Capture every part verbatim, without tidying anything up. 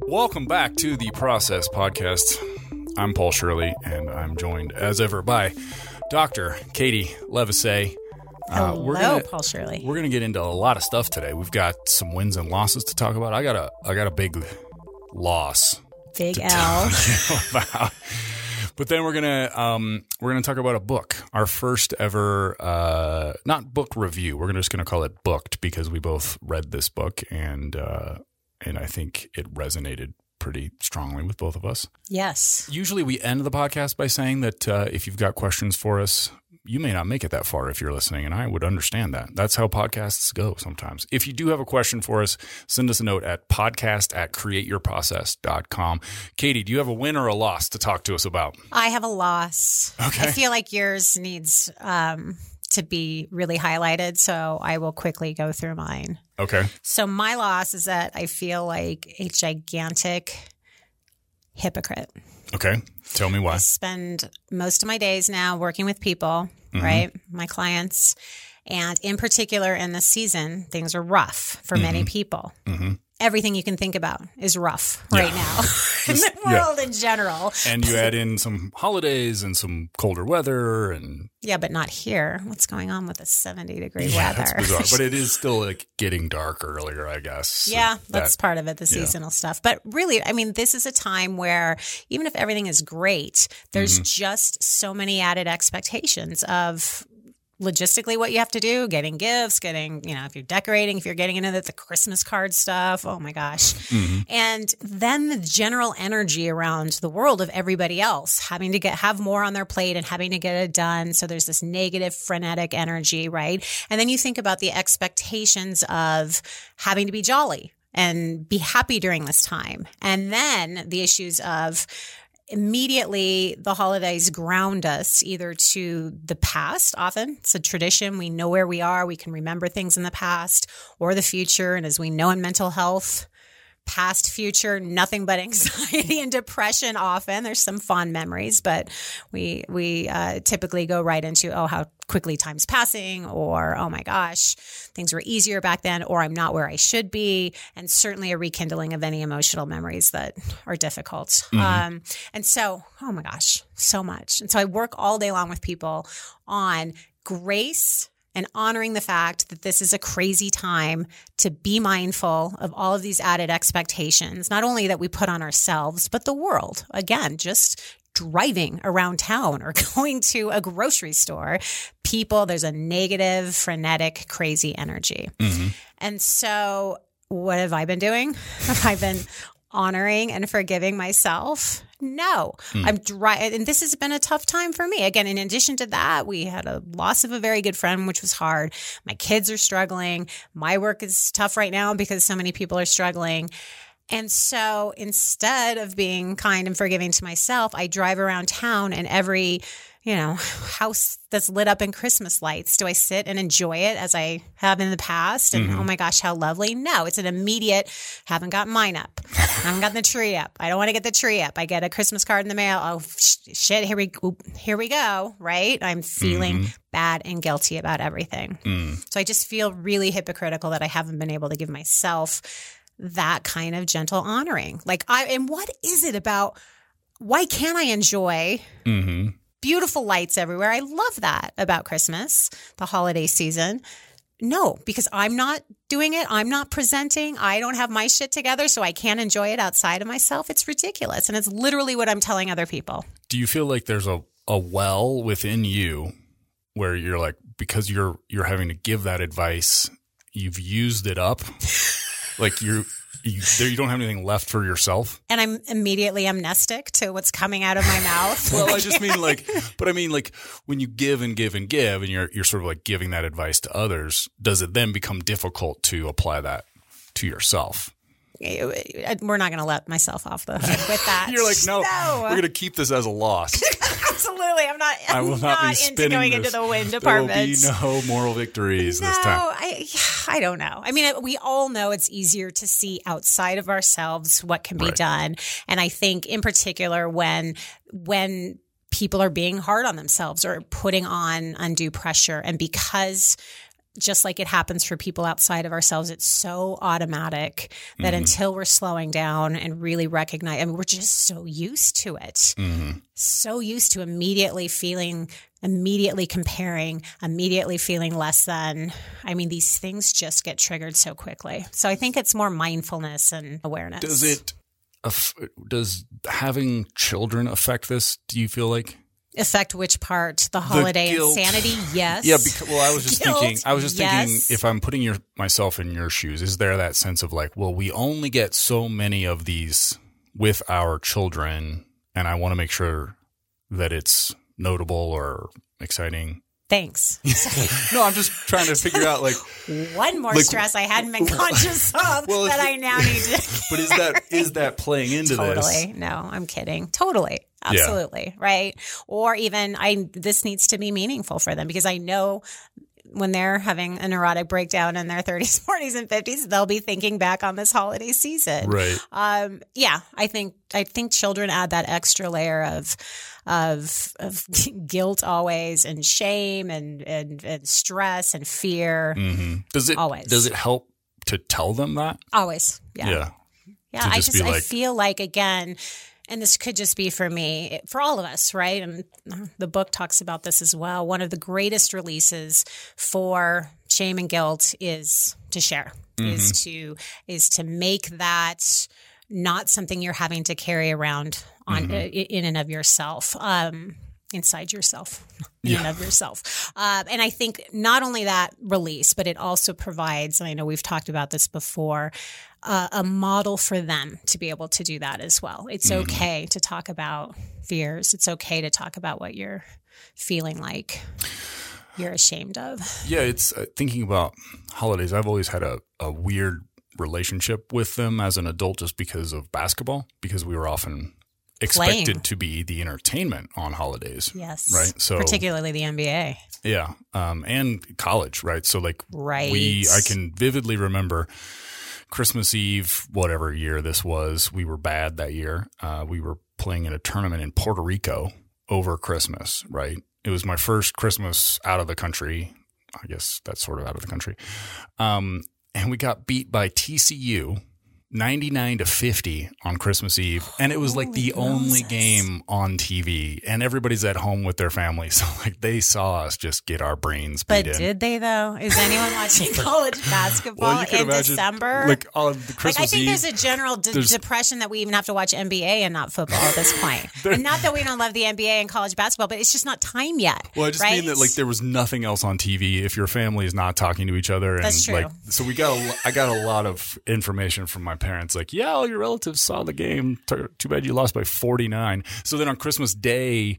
Welcome back to the Process Podcast. I'm Paul Shirley, and I'm joined, as ever, by Doctor Katie Levasseur. Uh, Hello, we're gonna, Paul Shirley. We're going to get into a lot of stuff today. We've got some wins and losses to talk about. I got a, I got a big loss. Big to L. Talk about. But then we're gonna um, we're gonna talk about a book, our first ever uh, not book review. We're just gonna call it Booked because we both read this book and uh, and I think it resonated pretty strongly with both of us. Yes. Usually we end the podcast by saying that uh, if you've got questions for us, you may not make it that far if you're listening, and I would understand that. That's how podcasts go sometimes. If you do have a question for us, send us a note at podcast at create your process dot com. Katie, do you have a win or a loss to talk to us about? I have a loss. Okay. I feel like yours needs um, to be really highlighted, so I will quickly go through mine. Okay. So my loss is that I feel like a gigantic hypocrite. Okay. Tell me why. I spend most of my days now working with people, mm-hmm. right? My clients. And in particular, in this season, things are rough for mm-hmm. many people. Mm-hmm. Everything you can think about is rough yeah. right now in the world yeah. in general. And you add in some holidays and some colder weather and yeah, but not here. What's going on with the seventy degree yeah, weather? That's bizarre. But it is still like getting dark earlier, I guess. Yeah, so that's that, part of it, the seasonal yeah. stuff. But really, I mean, this is a time where even if everything is great, there's mm-hmm. just so many added expectations of logistically what you have to do, getting gifts, getting, you know, if you're decorating, if you're getting into the, the Christmas card stuff, oh my gosh. Mm-hmm. And then the general energy around the world of everybody else having to get, have more on their plate and having to get it done. So there's this negative, frenetic energy, right? And then you think about the expectations of having to be jolly and be happy during this time. And then the issues of immediately, the holidays ground us either to the past. Often it's a tradition. We know where we are. We can remember things in the past or the future. And as we know in mental health, past, future, nothing but anxiety and depression. Often there's some fond memories, but we we uh, typically go right into, oh, how quickly time's passing, or, oh my gosh, things were easier back then, or I'm not where I should be. And certainly a rekindling of any emotional memories that are difficult. Mm-hmm. Um, and so, oh my gosh, so much. And so I work all day long with people on grace and honoring the fact that this is a crazy time to be mindful of all of these added expectations, not only that we put on ourselves, but the world. Again, just driving around town or going to a grocery store, people, there's a negative, frenetic, crazy energy. Mm-hmm. And so what have I been doing? Have I been honoring and forgiving myself? No, mm. I'm dry. And this has been a tough time for me. Again, in addition to that, we had a loss of a very good friend, which was hard. My kids are struggling. My work is tough right now because so many people are struggling. And so instead of being kind and forgiving to myself, I drive around town and every, you know, house that's lit up in Christmas lights, do I sit and enjoy it as I have in the past? And mm-hmm. oh my gosh, how lovely. No, it's an immediate, haven't got mine up. I haven't got the tree up. I don't want to get the tree up. I get a Christmas card in the mail. Oh sh- shit, here we oop, here we go. Right? I'm feeling mm-hmm. bad and guilty about everything. Mm. So I just feel really hypocritical that I haven't been able to give myself that kind of gentle honoring. Like I, and what is it about, why can't I enjoy mm-hmm. beautiful lights everywhere? I love that about Christmas, the holiday season. No, because I'm not doing it. I'm not presenting. I don't have my shit together, so I can't enjoy it outside of myself. It's ridiculous. And it's literally what I'm telling other people. Do you feel like there's a, a well within you where you're like, because you're you're having to give that advice, you've used it up? Like you're, you, there, you don't have anything left for yourself? And I'm immediately amnestic to what's coming out of my mouth. Well, I just mean like, but I mean like when you give and give and give and you're, you're sort of like giving that advice to others, does it then become difficult to apply that to yourself? We're not going to let myself off the hook with that. You're like, no, no. We're going to keep this as a loss. Absolutely. I'm not, I'm I will not, not be into going this. into the wind department. There will be no moral victories no, this time. I, I don't know. I mean, we all know it's easier to see outside of ourselves what can be right. done. And I think in particular when, when people are being hard on themselves or putting on undue pressure, and because just like it happens for people outside of ourselves, it's so automatic that mm-hmm. until we're slowing down and really recognize, I mean, we're just so used to it, mm-hmm. so used to immediately feeling, immediately comparing, immediately feeling less than. I mean, these things just get triggered so quickly. So I think it's more mindfulness and awareness. Does it, does having children affect this, do you feel like? Affect which part? The holiday the insanity? Yes. Yeah. Because, well, I was just guilt, thinking. I was just yes. thinking. If I'm putting your myself in your shoes, is there that sense of like, well, we only get so many of these with our children, and I want to make sure that it's notable or exciting. Thanks. No, I'm just trying to figure out like one more like, stress I hadn't been conscious of well, that I now need to. But is that is that playing into totally. this? Totally. No, I'm kidding. Totally. Absolutely. Yeah. Right. Or even I. This needs to be meaningful for them because I know when they're having a neurotic breakdown in their thirties, forties, and fifties, they'll be thinking back on this holiday season. Right. Um, yeah. I think I think children add that extra layer of. Of, of guilt always and shame and, and, and stress and fear. Mm-hmm. Does it always. Does it help to tell them that? Always. Yeah. Yeah. Yeah. I just, just, like, I feel like, again, and this could just be for me, for all of us, right? And the book talks about this as well. One of the greatest releases for shame and guilt is to share, mm-hmm. is to, is to make that not something you're having to carry around on mm-hmm. uh, in and of yourself, um, inside yourself, in yeah. and of yourself. Uh, and I think not only that release, but it also provides, and I know we've talked about this before, uh, a model for them to be able to do that as well. It's mm-hmm. okay to talk about fears. It's okay to talk about what you're feeling like you're ashamed of. Yeah, it's uh, thinking about holidays. I've always had a, a weird relationship with them as an adult just because of basketball, because we were often expected Playing. to be the entertainment on holidays. Yes. Right. So particularly the N B A. Yeah. Um, and college. Right. So like right. we, I can vividly remember Christmas Eve, whatever year this was, we were bad that year. Uh, we were playing in a tournament in Puerto Rico over Christmas. Right. It was my first Christmas out of the country. I guess that's sort of out of the country. Um, And we got beat by T C U ninety-nine to fifty on Christmas Eve. And it was Holy like the Moses. only game on T V. And everybody's at home with their family. So like they saw us just get our brains beat but in. But did they though? Is anyone watching college basketball well, in imagine, December? Like on the Christmas like I think Eve, there's a general de- depression that we even have to watch N B A and not football at this point. And not that we don't love the N B A and college basketball, but it's just not time yet. Well, I just right? mean that like there was nothing else on T V if your family is not talking to each other. And That's true. Like, so we got a, I got a lot of information from my parents like, yeah, all your relatives saw the game. Too bad you lost by forty-nine. So then on Christmas Day,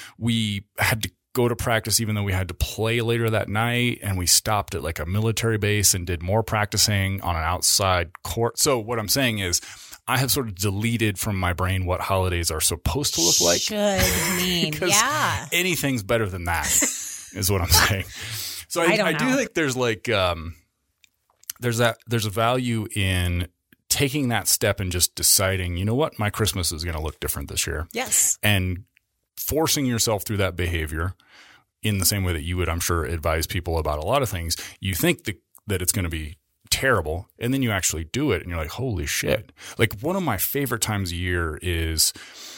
we had to go to practice even though we had to play later that night, and we stopped at like a military base and did more practicing on an outside court. So what I'm saying is I have sort of deleted from my brain what holidays are supposed to look like. Should mean, yeah. Anything's better than that is what I'm saying. So I, I, don't I know. do think there's like um, there's that there's a value in taking that step and just deciding, you know what, my Christmas is going to look different this year. Yes. And forcing yourself through that behavior in the same way that you would, I'm sure, advise people about a lot of things. You think that, that it's going to be terrible, and then you actually do it and you're like, holy shit. Like one of my favorite times a year is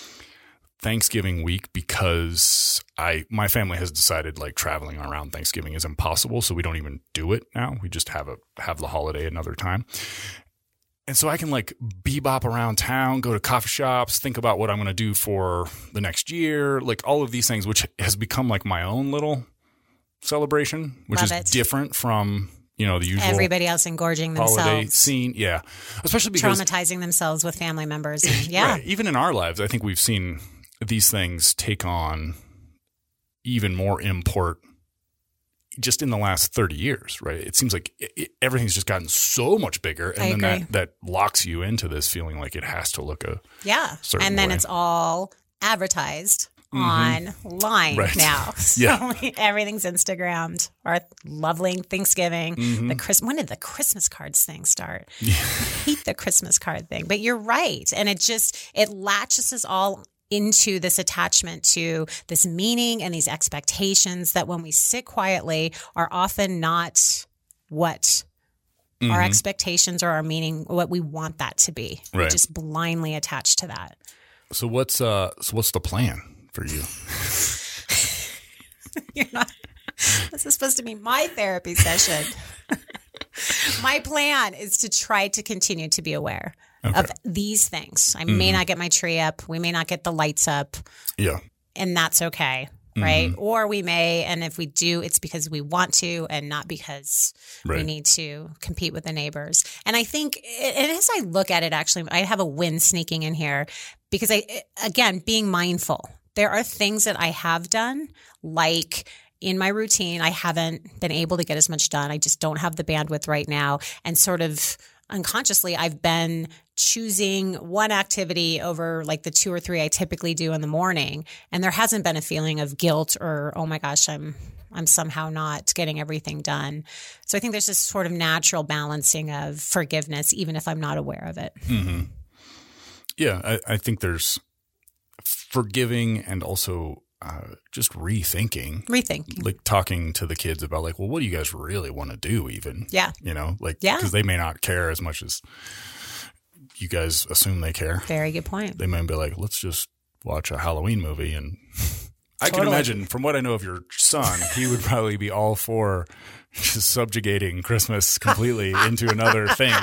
Thanksgiving week, because I my family has decided like traveling around Thanksgiving is impossible, so we don't even do it now. We just have a have the holiday another time. And so I can like bebop around town, go to coffee shops, think about what I'm going to do for the next year, like all of these things, which has become like my own little celebration, which Love is it. different from, you know, the usual everybody else engorging holiday themselves, scene. Yeah. Especially because traumatizing themselves with family members. And, yeah. Right. Even in our lives, I think we've seen these things take on even more import just in the last thirty years, right? It seems like it, it, everything's just gotten so much bigger, and I then agree. that, that locks you into this feeling like it has to look a yeah. certain And then way. it's all advertised Mm-hmm. online Right. now. So Yeah. everything's Instagrammed. Our lovely Thanksgiving. Mm-hmm. The Chris- when did the Christmas cards thing start? Yeah. I hate the Christmas card thing, but you're right. And it just, it latches us all into this attachment to this meaning and these expectations that when we sit quietly are often not what mm-hmm. our expectations or our meaning, what we want that to be. Right. We just blindly attached to that. So what's uh so what's the plan for you? You're not. This is supposed to be my therapy session. My plan is to try to continue to be aware okay. of these things. I mm-hmm. may not get my tree up. We may not get the lights up. Yeah. And that's okay. Right. Mm-hmm. Or we may. And if we do, it's because we want to and not because right. we need to compete with the neighbors. And I think, and as I look at it, actually, I have a win sneaking in here because I, again, being mindful. There are things that I have done, like in my routine, I haven't been able to get as much done. I just don't have the bandwidth right now. And sort of unconsciously, I've been choosing one activity over like the two or three I typically do in the morning. And there hasn't been a feeling of guilt or, oh my gosh, I'm I'm somehow not getting everything done. So I think there's this sort of natural balancing of forgiveness, even if I'm not aware of it. Mm-hmm. Yeah, I, I think there's forgiving and also uh, just rethinking. Rethinking. Like talking to the kids about like, well, what do you guys really want to do even? Yeah. You know, like, yeah. because they may not care as much as you guys assume they care. Very good point. They might be like, let's just watch a Halloween movie. And I totally. can imagine from what I know of your son, he would probably be all for just subjugating Christmas completely into another thing.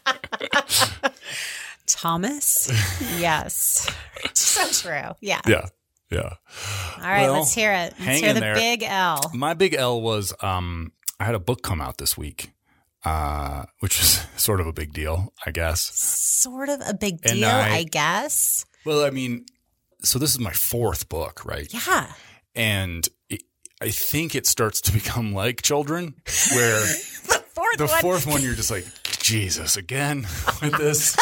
Thomas? Yes. So true. Yeah. Yeah. Yeah. All right, well, let's hear it. Let's hear the there. big L. My big L was um, I had a book come out this week, uh, which was sort of a big deal, I guess. Sort of a big deal, I, I guess. Well, I mean, so this is my fourth book, right? Yeah. And it, I think it starts to become like children, where the fourth the one. fourth one, you're just like, Jesus, again with this.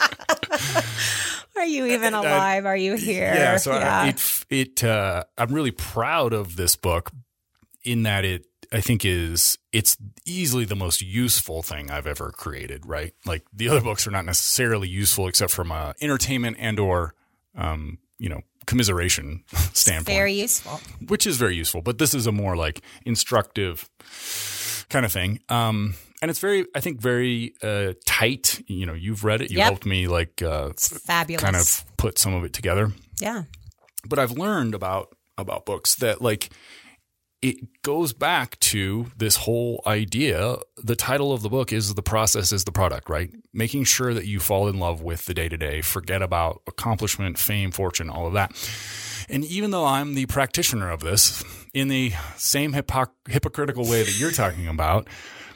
Are you even alive? Are you here? Yeah. So yeah. I, it, it, uh, I'm really proud of this book in that it, I think is, it's easily the most useful thing I've ever created, right? Like the other books are not necessarily useful except from a entertainment and or, um, you know, commiseration standpoint. Very useful. Which is very useful. But this is a more like instructive kind of thing. Um, And it's very, I think, very uh, tight. You know, you've read it. You yep. helped me like uh, it's fabulous. Kind of put some of it together. Yeah. But I've learned about about books that like it goes back to this whole idea. The title of the book is The Process is the Product, right? Making sure that you fall in love with the day-to-day, forget about accomplishment, fame, fortune, all of that. And even though I'm the practitioner of this in the same hypoc- hypocritical way that you're talking about,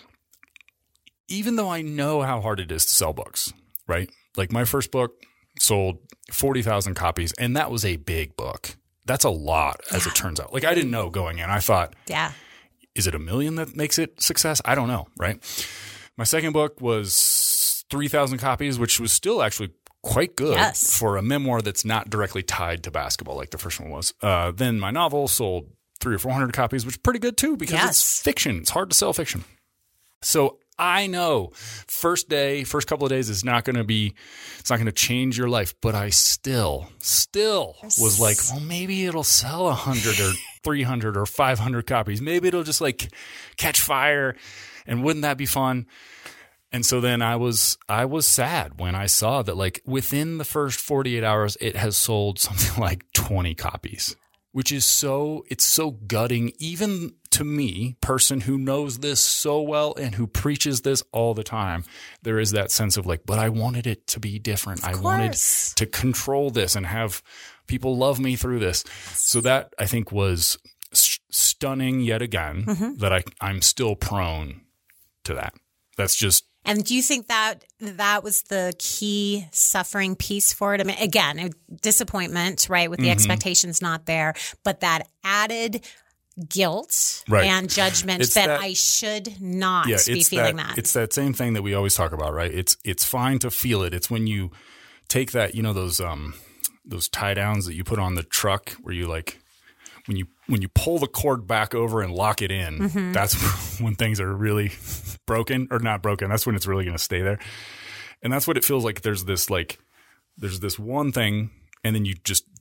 even though I know how hard it is to sell books, right? Like my first book sold forty thousand copies, and that was a big book. That's a lot, as yeah. it turns out. Like I didn't know going in. I thought, yeah, is it a million that makes it success? I don't know, right? My second book was three thousand copies, which was still actually quite good yes. for a memoir that's not directly tied to basketball like the first one was. Uh, then my novel sold three or four hundred copies, which is pretty good too because yes. it's fiction. It's hard to sell fiction. So I know first day, first couple of days is not going to be, it's not going to change your life, but I still, still was like, well, maybe it'll sell a hundred or three hundred or five hundred copies. Maybe it'll just like catch fire and wouldn't that be fun? And so then I was, I was sad when I saw that like within the first forty-eight hours, it has sold something like twenty copies, which is so, it's so gutting, even to me, person who knows this so well and who preaches this all the time. There is that sense of like, but I wanted it to be different. I wanted to control this and have people love me through this. So that I think was st- stunning yet again mm-hmm. that I, I'm still prone to that. That's just. And do you think that that was the key suffering piece for it? I mean, again, disappointment, right, with the mm-hmm. expectations not there, but that added guilt right. and judgment that, that I should not yeah, be feeling that, that. It's that same thing that we always talk about, right? It's it's fine to feel it. It's when you take that, you know, those um those tie downs that you put on the truck where you like when you when you pull the cord back over and lock it in, mm-hmm. that's when things are really broken or not broken. That's when it's really going to stay there. And that's what it feels like. There's this like there's this one thing and then you just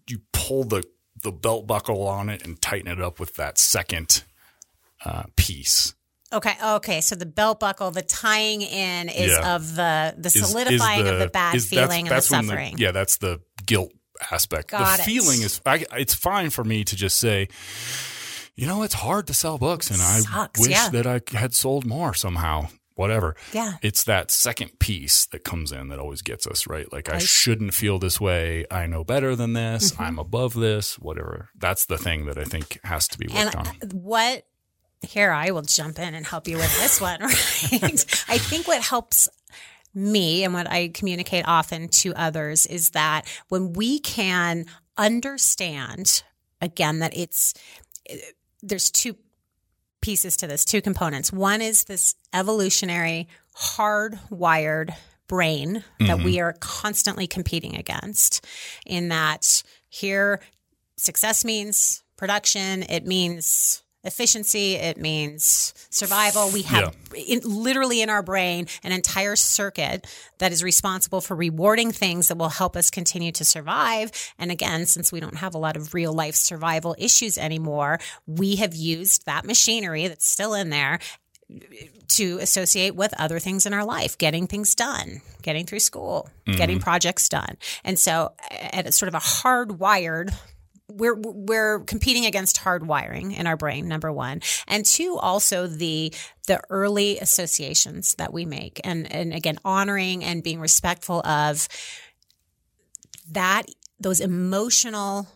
you pull the, the belt buckle on it and tighten it up with that second uh, piece. Okay. Okay. So the belt buckle, the tying in is Yeah. of the the Is- solidifying is the, of the bad is- feeling that's, and that's the when suffering. yeah, that's the guilt aspect. Got the it. feeling is, I, it's fine for me to just say, you know, it's hard to sell books, and I Sucks, wish yeah. that I had sold more somehow. Whatever. Yeah. It's that second piece that comes in that always gets us, right? Like, I, I- shouldn't feel this way. I know better than this. Mm-hmm. I'm above this, whatever. That's the thing that I think has to be worked And on. what here I will jump in and help you with this one, right? I think what helps me and what I communicate often to others is that when we can understand again that it's there's two pieces to this, two components. One is this evolutionary hardwired brain that we are constantly competing against, in that here success means production, it means efficiency, it means survival. We have in, literally in our brain an entire circuit that is responsible for rewarding things that will help us continue to survive. And again, since we don't have a lot of real life survival issues anymore, we have used that machinery that's still in there to associate with other things in our life, getting things done, getting through school, mm-hmm. getting projects done. And so at a sort of a hardwired We're we're competing against hardwiring in our brain, number one. And two, also the the early associations that we make. And and again, honoring and being respectful of that, those emotional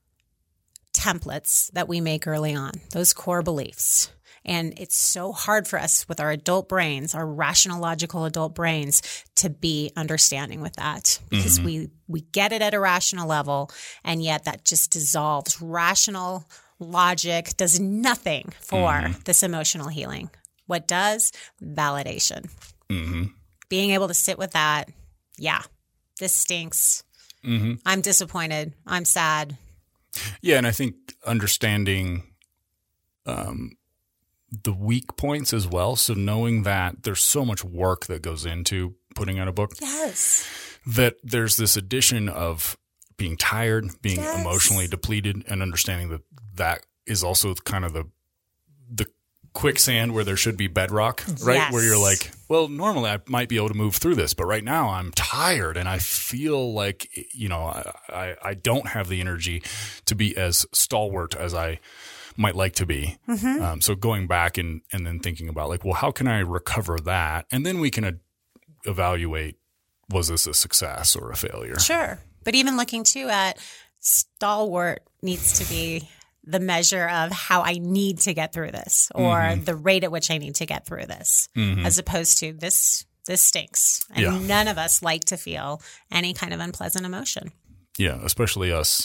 templates that we make early on, those core beliefs. And it's so hard for us with our adult brains, our rational, logical adult brains, to be understanding with that, because mm-hmm. we, we get it at a rational level, and yet that just dissolves. Rational logic does nothing for mm-hmm. this emotional healing. What does? Validation. Mm-hmm. Being able to sit with that. Yeah, this stinks. Mm-hmm. I'm disappointed. I'm sad. Yeah, and I think understanding um, the weak points as well. So knowing that there's so much work that goes into putting out a book. Yes. That there's this addition of being tired, being yes. emotionally depleted, and understanding that that is also kind of the the quicksand where there should be bedrock, right? Yes. Where you're like, well, normally I might be able to move through this, but right now I'm tired and I feel like, you know, I, I, I don't have the energy to be as stalwart as I might like to be. Mm-hmm. Um, so going back and, and then thinking about like, well, how can I recover that? And then we can uh, evaluate, was this a success or a failure? Sure. But even looking too at stalwart needs to be the measure of how I need to get through this, or mm-hmm. the rate at which I need to get through this, mm-hmm. as opposed to this, this stinks. And yeah. none of us like to feel any kind of unpleasant emotion. Yeah. Especially us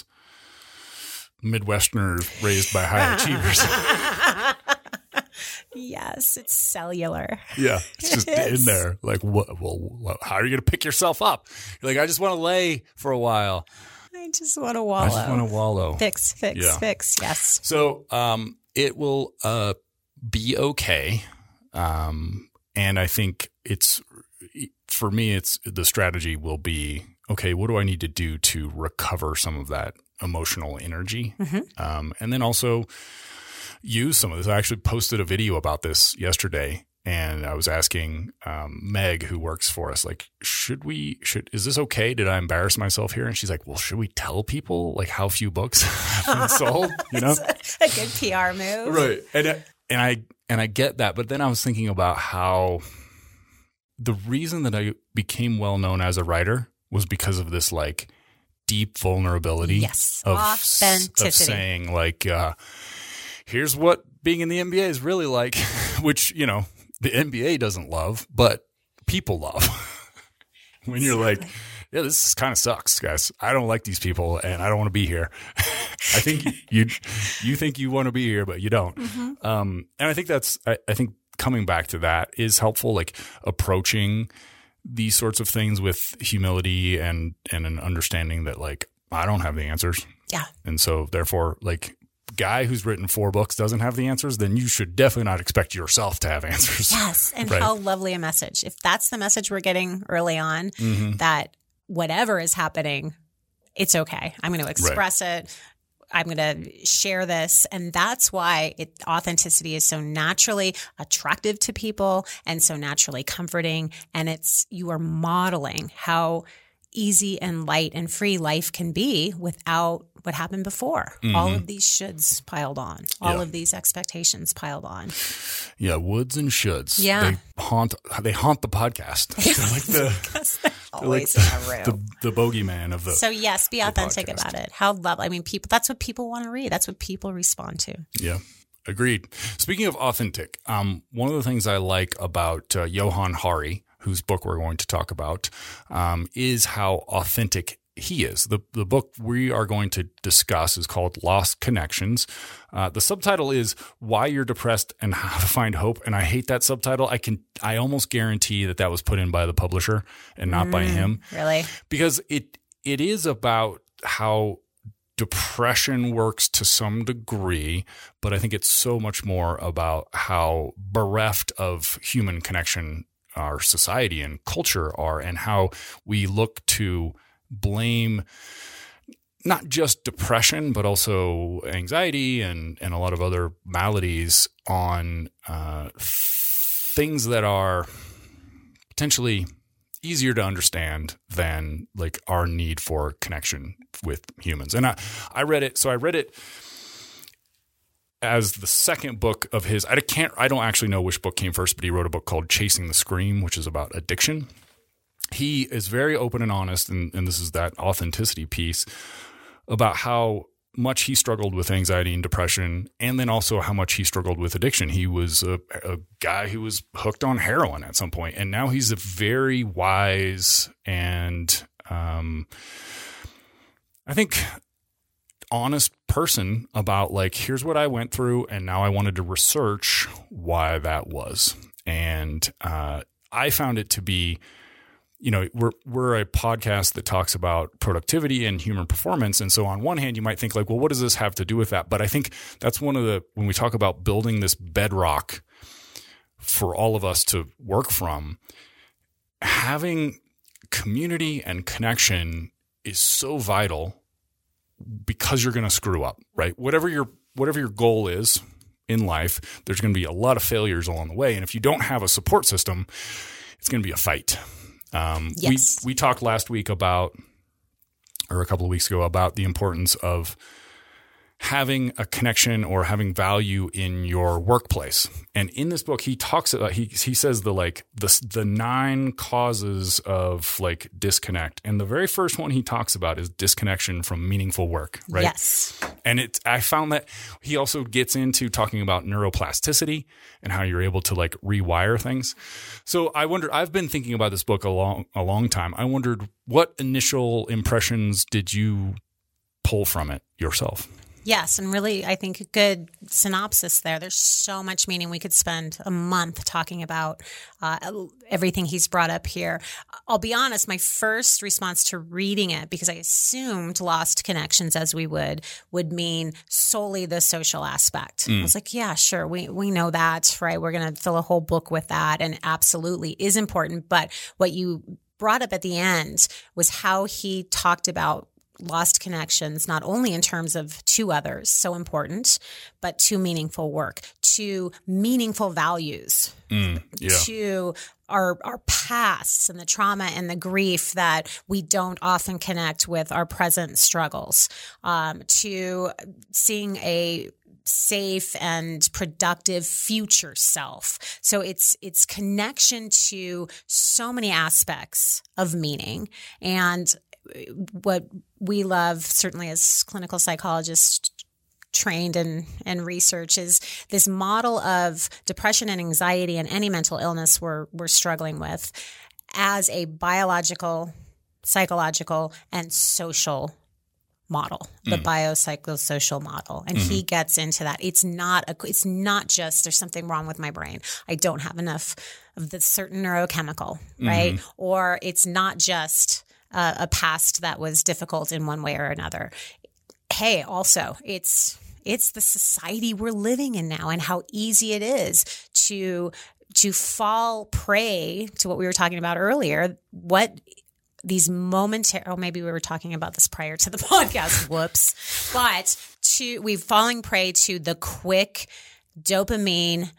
Midwesterners raised by high achievers. Yes. It's cellular. Yeah. It's just it in there. Like, what, well, how are you going to pick yourself up? You're like, I just want to lay for a while. I just want to wallow. I just want to wallow. Fix, fix, yeah. fix. Yes. So um, it will uh, be okay. Um, and I think it's, for me, it's the strategy will be, okay, what do I need to do to recover some of that emotional energy? Mm-hmm. Um, and then also use some of this. I actually posted a video about this yesterday. And I was asking um, Meg, who works for us, like, should we, should, is this okay? Did I embarrass myself here? And she's like, well, should we tell people like how few books have been sold? You know, a good P R move. Right. And, and I, and I get that. But then I was thinking about how the reason that I became well known as a writer was because of this like deep vulnerability. Yes. Of, Authenticity. Of saying like, uh, here's what being in the N B A is really like, which, you know, the N B A doesn't love, but people love. When you're like, yeah, this kind of sucks, guys. I don't like these people and I don't want to be here. I think you you think you want to be here, but you don't. Mm-hmm. Um, and I think that's, I, I think coming back to that is helpful, like approaching these sorts of things with humility and, and an understanding that like, I don't have the answers. Yeah. And so therefore, like, guy who's written four books doesn't have the answers, then you should definitely not expect yourself to have answers. Yes. And right? How lovely a message. If that's the message we're getting early on, mm-hmm. that whatever is happening, it's okay. I'm going to express right. it. I'm going to share this. And that's why it, authenticity is so naturally attractive to people and so naturally comforting. And it's, you are modeling how easy and light and free life can be without what happened before. Mm-hmm. All of these shoulds piled on, all yeah. of these expectations piled on. Yeah. Woulds and shoulds. Yeah. They haunt, they haunt the podcast. They're like the, always like in a room. The, the bogeyman of the So yes, be authentic about it. How lovely. I mean, people, that's what people want to read. That's what people respond to. Yeah. Agreed. Speaking of authentic, um, one of the things I like about uh, Johann Hari, whose book we're going to talk about, um, is how authentic he is. The the book we are going to discuss is called Lost Connections. Uh, the subtitle is Why You're Depressed and How to Find Hope. And I hate that subtitle. I can I almost guarantee that that was put in by the publisher and not mm, by him. Really? Because it it is about how depression works to some degree, but I think it's so much more about how bereft of human connection our society and culture are, and how we look to blame not just depression, but also anxiety and, and a lot of other maladies on uh, things that are potentially easier to understand than like our need for connection with humans. And I, I read it. So I read it as the second book of his. I can't, I don't actually know which book came first, but he wrote a book called Chasing the Scream, which is about addiction. He is very open and honest, and, and this is that authenticity piece about how much he struggled with anxiety and depression, and then also how much he struggled with addiction. He was a, a guy who was hooked on heroin at some point, and now he's a very wise and um, I think honest person about like, here's what I went through, and now I wanted to research why that was. And uh, I found it to be, you know, we're we're a podcast that talks about productivity and human performance. And so on one hand, you might think like, well, what does this have to do with that? But I think that's one of the, when we talk about building this bedrock for all of us to work from, having community and connection is so vital, because you're going to screw up, right? Whatever your whatever your goal is in life, there's going to be a lot of failures along the way. And if you don't have a support system, it's going to be a fight. Um, yes. We we talked last week about, or a couple of weeks ago, about the importance of having a connection or having value in your workplace. And in this book, he talks about, he he says the like the the nine causes of like disconnect. And the very first one he talks about is disconnection from meaningful work, right? Yes. And it's, I found that he also gets into talking about neuroplasticity and how you're able to like rewire things. So I wonder, I've been thinking about this book a long, a long time. I wondered, what initial impressions did you pull from it yourself? Yes, and really, I think a good synopsis there. There's so much meaning. We could spend a month talking about uh, everything he's brought up here. I'll be honest, my first response to reading it, because I assumed lost connections as we would, would mean solely the social aspect. Mm. I was like, yeah, sure, we, we know that, right? We're going to fill a whole book with that, and absolutely is important. But what you brought up at the end was how he talked about lost connections, not only in terms of to others, so important, but to meaningful work, to meaningful values, mm, yeah. to our our pasts and the trauma and the grief that we don't often connect with our present struggles, um, to seeing a safe and productive future self. So it's it's connection to so many aspects of meaning. And what we love, certainly as clinical psychologists trained in, in research, is this model of depression and anxiety and any mental illness we're, we're struggling with as a biological, psychological, and social model, the mm. biopsychosocial model. And mm-hmm. he gets into that. It's not a, it's not just there's something wrong with my brain. I don't have enough of this certain neurochemical, right? Mm-hmm. Or it's not just Uh, a past that was difficult in one way or another. Hey, also, it's it's the society we're living in now, and how easy it is to to fall prey to what we were talking about earlier. What these momentary, oh, maybe we were talking about this prior to the podcast. Whoops. But to, we've fallen prey to the quick dopamine,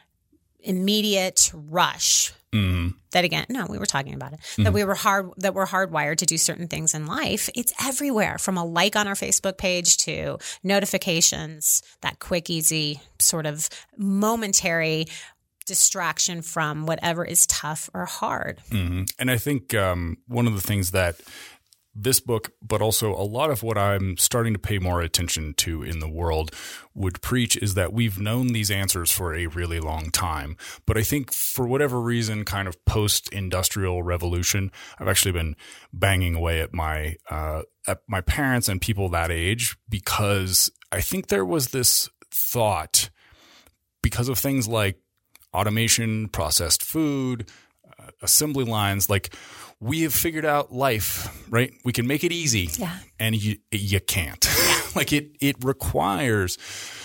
immediate rush. Mm-hmm. That again, no, we were talking about it. Mm-hmm. That we were hard, that we're hardwired to do certain things in life. It's everywhere, from a like on our Facebook page to notifications. That quick, easy, sort of momentary distraction from whatever is tough or hard. Mm-hmm. And I think um, one of the things that this book, but also a lot of what I'm starting to pay more attention to in the world would preach is that we've known these answers for a really long time. But I think for whatever reason, kind of post-industrial revolution, I've actually been banging away at my uh, at my parents and people that age, because I think there was this thought, because of things like automation, processed food, uh, assembly lines, like we have figured out life, right? We can make it easy. Yeah. And you you can't. Yeah. Like it it requires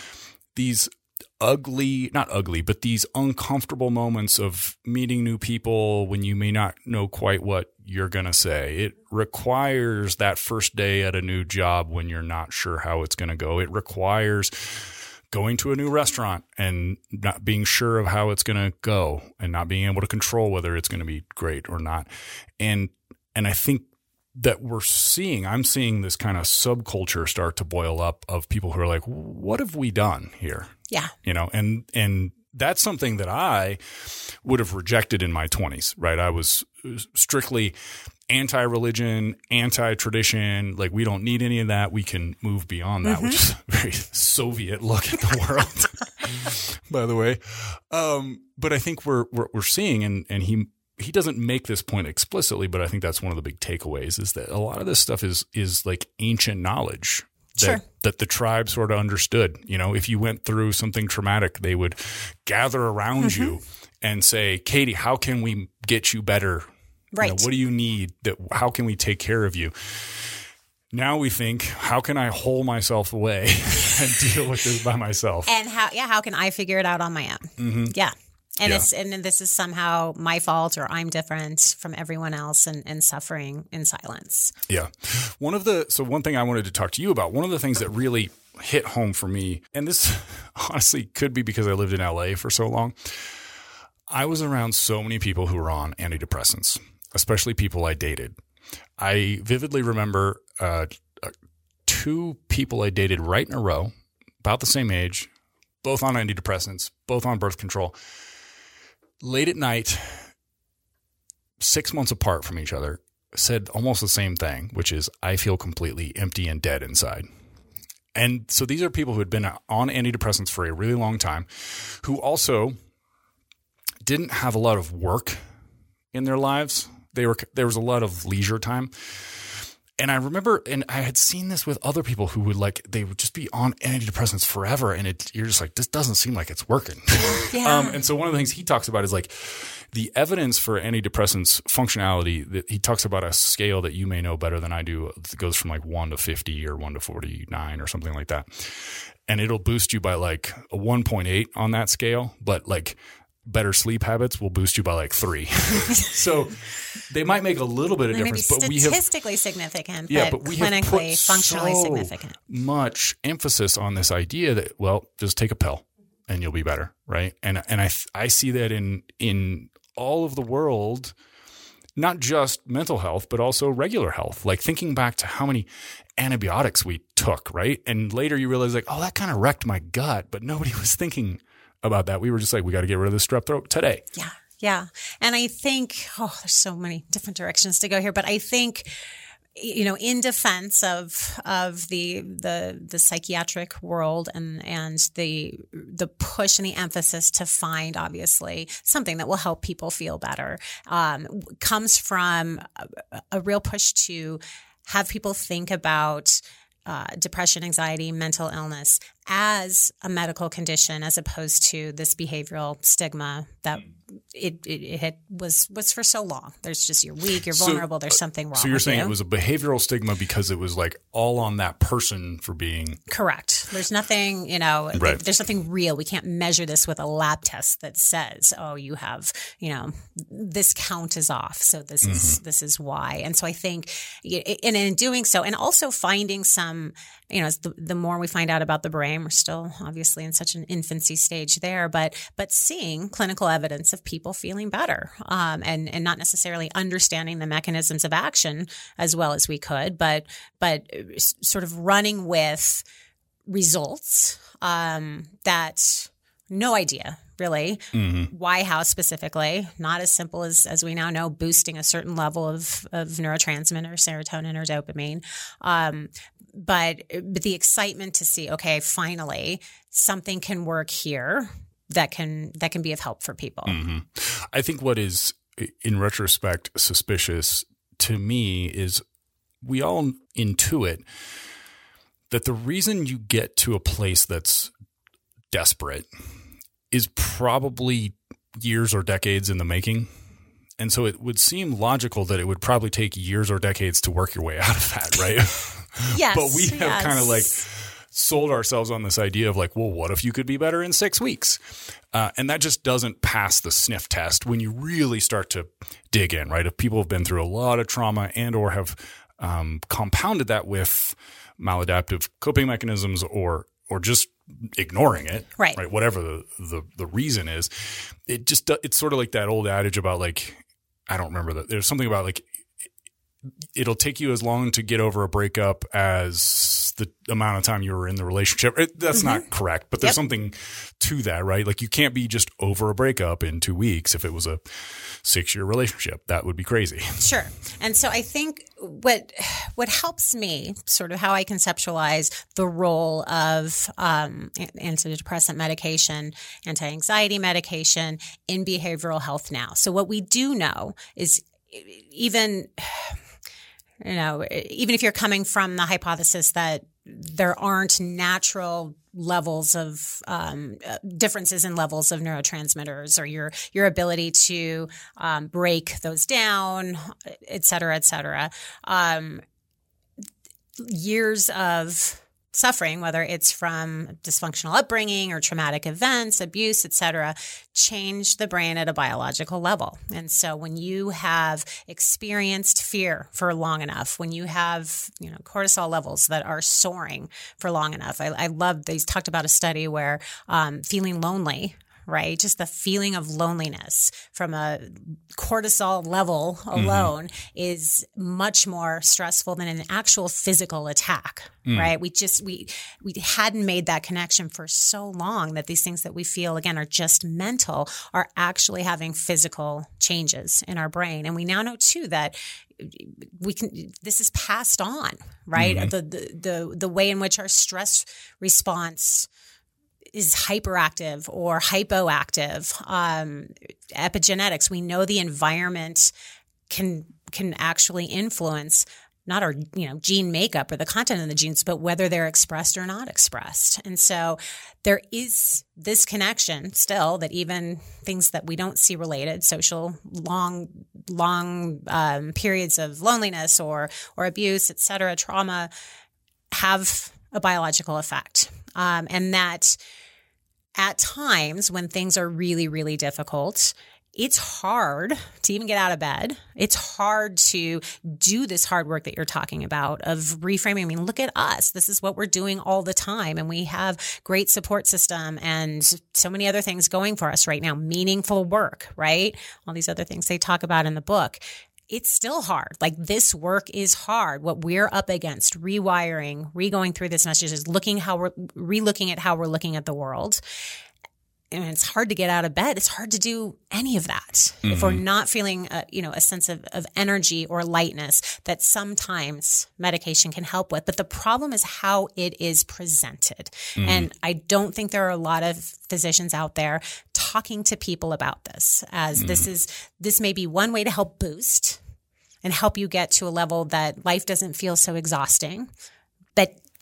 these ugly, not ugly, but these uncomfortable moments of meeting new people when you may not know quite what you're going to say. It requires that first day at a new job when you're not sure how it's going to go. It requires going to a new restaurant and not being sure of how it's going to go and not being able to control whether it's going to be great or not. And and I think that we're seeing, I'm seeing this kind of subculture start to boil up of people who are like, what have we done here? Yeah. You know, and and that's something that I would have rejected in my twenties, right? I was strictly anti-religion, anti-tradition. Like, we don't need any of that. We can move beyond that, mm-hmm. which is a very Soviet look at the world, by the way. Um, but I think we're, we're, we're seeing, and, and he, he doesn't make this point explicitly, but I think that's one of the big takeaways, is that a lot of this stuff is, is like ancient knowledge. That, sure. that the tribe sort of understood. You know, if you went through something traumatic, they would gather around mm-hmm. you and say, Katie, how can we get you better? Right. You know, what do you need? That how can we take care of you? Now we think, how can I hole myself away and deal with this by myself? And how, yeah, how can I figure it out on my own? Mm-hmm. Yeah. And yeah. it's, and this is somehow my fault, or I'm different from everyone else, and, and suffering in silence. Yeah. One of the, so one thing I wanted to talk to you about, one of the things that really hit home for me, and this honestly could be because I lived in L A for so long. I was around so many people who were on antidepressants, especially people I dated. I vividly remember uh, two people I dated right in a row, about the same age, both on antidepressants, both on birth control. Late at night, six months apart from each other, said almost the same thing, which is, I feel completely empty and dead inside. And so these are people who had been on antidepressants for a really long time, who also didn't have a lot of work in their lives. They were, there was a lot of leisure time. And I remember, and I had seen this with other people who would like, they would just be on antidepressants forever. And it, you're just like, this doesn't seem like it's working. Yeah. um, and so one of the things he talks about is like the evidence for antidepressants functionality. That he talks about a scale that you may know better than I do. It goes from like one to fifty or one to forty-nine or something like that. And it'll boost you by like a one point eight on that scale. But like, better sleep habits will boost you by like three. So they might make a little bit of they difference, may be but we have statistically significant, yeah, but, but we clinically, have put functionally so significant. Much emphasis on this idea that, well, just take a pill and you'll be better, right? And and I I see that in in all of the world, not just mental health, but also regular health. Like thinking back to how many antibiotics we took, right? And later you realize like, oh, that kind of wrecked my gut, but nobody was thinking about that. We were just like, we got to get rid of the strep throat today. Yeah. Yeah. And I think, oh, there's so many different directions to go here, but I think, you know, in defense of, of the, the, the psychiatric world and, and the, the push and the emphasis to find obviously something that will help people feel better, um, comes from a, a real push to have people think about Uh, depression, anxiety, mental illness as a medical condition, as opposed to this behavioral stigma that it, it, it had, was was for so long. There's just you're weak, you're vulnerable. So, there's something wrong. So you're with saying you. It was a behavioral stigma because it was like all on that person for being correct. There's nothing, you know, right. there's nothing real. We can't measure this with a lab test that says, oh, you have, you know, this count is off. So this mm-hmm. is this is why. And so I think, and in doing so, and also finding some, you know, the, the more we find out about the brain, we're still obviously in such an infancy stage there, but but seeing clinical evidence of people feeling better, um, and and not necessarily understanding the mechanisms of action as well as we could, but but sort of running with results um, that no idea really mm-hmm. why, how specifically, not as simple as, as we now know, boosting a certain level of, of neurotransmitter, serotonin or dopamine. Um, but, but the excitement to see, okay, finally something can work here that can, that can be of help for people. Mm-hmm. I think what is in retrospect suspicious to me is we all intuit that the reason you get to a place that's desperate is probably years or decades in the making. And so it would seem logical that it would probably take years or decades to work your way out of that, right? Yes. But we have yes. kind of like sold ourselves on this idea of like, well, what if you could be better in six weeks? Uh, and that just doesn't pass the sniff test when you really start to dig in, right? If people have been through a lot of trauma and or have um, compounded that with maladaptive coping mechanisms or or just ignoring it, right? Right, whatever the, the the reason is, it just it's sort of like that old adage about like I don't remember that there's something about like it'll take you as long to get over a breakup as the amount of time you were in the relationship. It, that's mm-hmm. not correct, but there's yep. something to that, right? Like you can't be just over a breakup in two weeks. If it was a six year relationship, that would be crazy. Sure. And so I think what, what helps me sort of how I conceptualize the role of, um, antidepressant medication, anti-anxiety medication in behavioral health now. So what we do know is even, you know, even if you're coming from the hypothesis that there aren't natural levels of um, differences in levels of neurotransmitters or your your ability to um, break those down, et cetera, et cetera, um, years of suffering, whether it's from dysfunctional upbringing or traumatic events, abuse, et cetera, change the brain at a biological level. And so when you have experienced fear for long enough, when you have, you know, cortisol levels that are soaring for long enough, I, I love, they talked about a study where um, feeling lonely, right? Just the feeling of loneliness from a cortisol level alone mm-hmm. is much more stressful than an actual physical attack, mm. right? We just, we, we hadn't made that connection for so long that these things that we feel, again, are just mental, are actually having physical changes in our brain. And we now know too that we can, this is passed on, right? Mm-hmm. The, the, the, the way in which our stress response is hyperactive or hypoactive. Um, epigenetics, we know the environment can can actually influence not our, you know, gene makeup or the content of the genes, but whether they're expressed or not expressed. And so there is this connection still that even things that we don't see related, social, long, long um, periods of loneliness or or abuse, et cetera, trauma, have a biological effect. Um, and that at times when things are really, really difficult, it's hard to even get out of bed. It's hard to do this hard work that you're talking about of reframing. I mean, look at us. This is what we're doing all the time. And we have great support system and so many other things going for us right now. Meaningful work, right? All these other things they talk about in the book. It's still hard. Like this work is hard. What we're up against, rewiring, re-going through this message is looking how we're re-looking at how we're looking at the world. And it's hard to get out of bed. It's hard to do any of that mm-hmm. if we're not feeling, a, you know, a sense of, of energy or lightness that sometimes medication can help with. But the problem is how it is presented. Mm-hmm. And I don't think there are a lot of physicians out there talking to people about this as mm-hmm. this is, this may be one way to help boost and help you get to a level that life doesn't feel so exhausting. But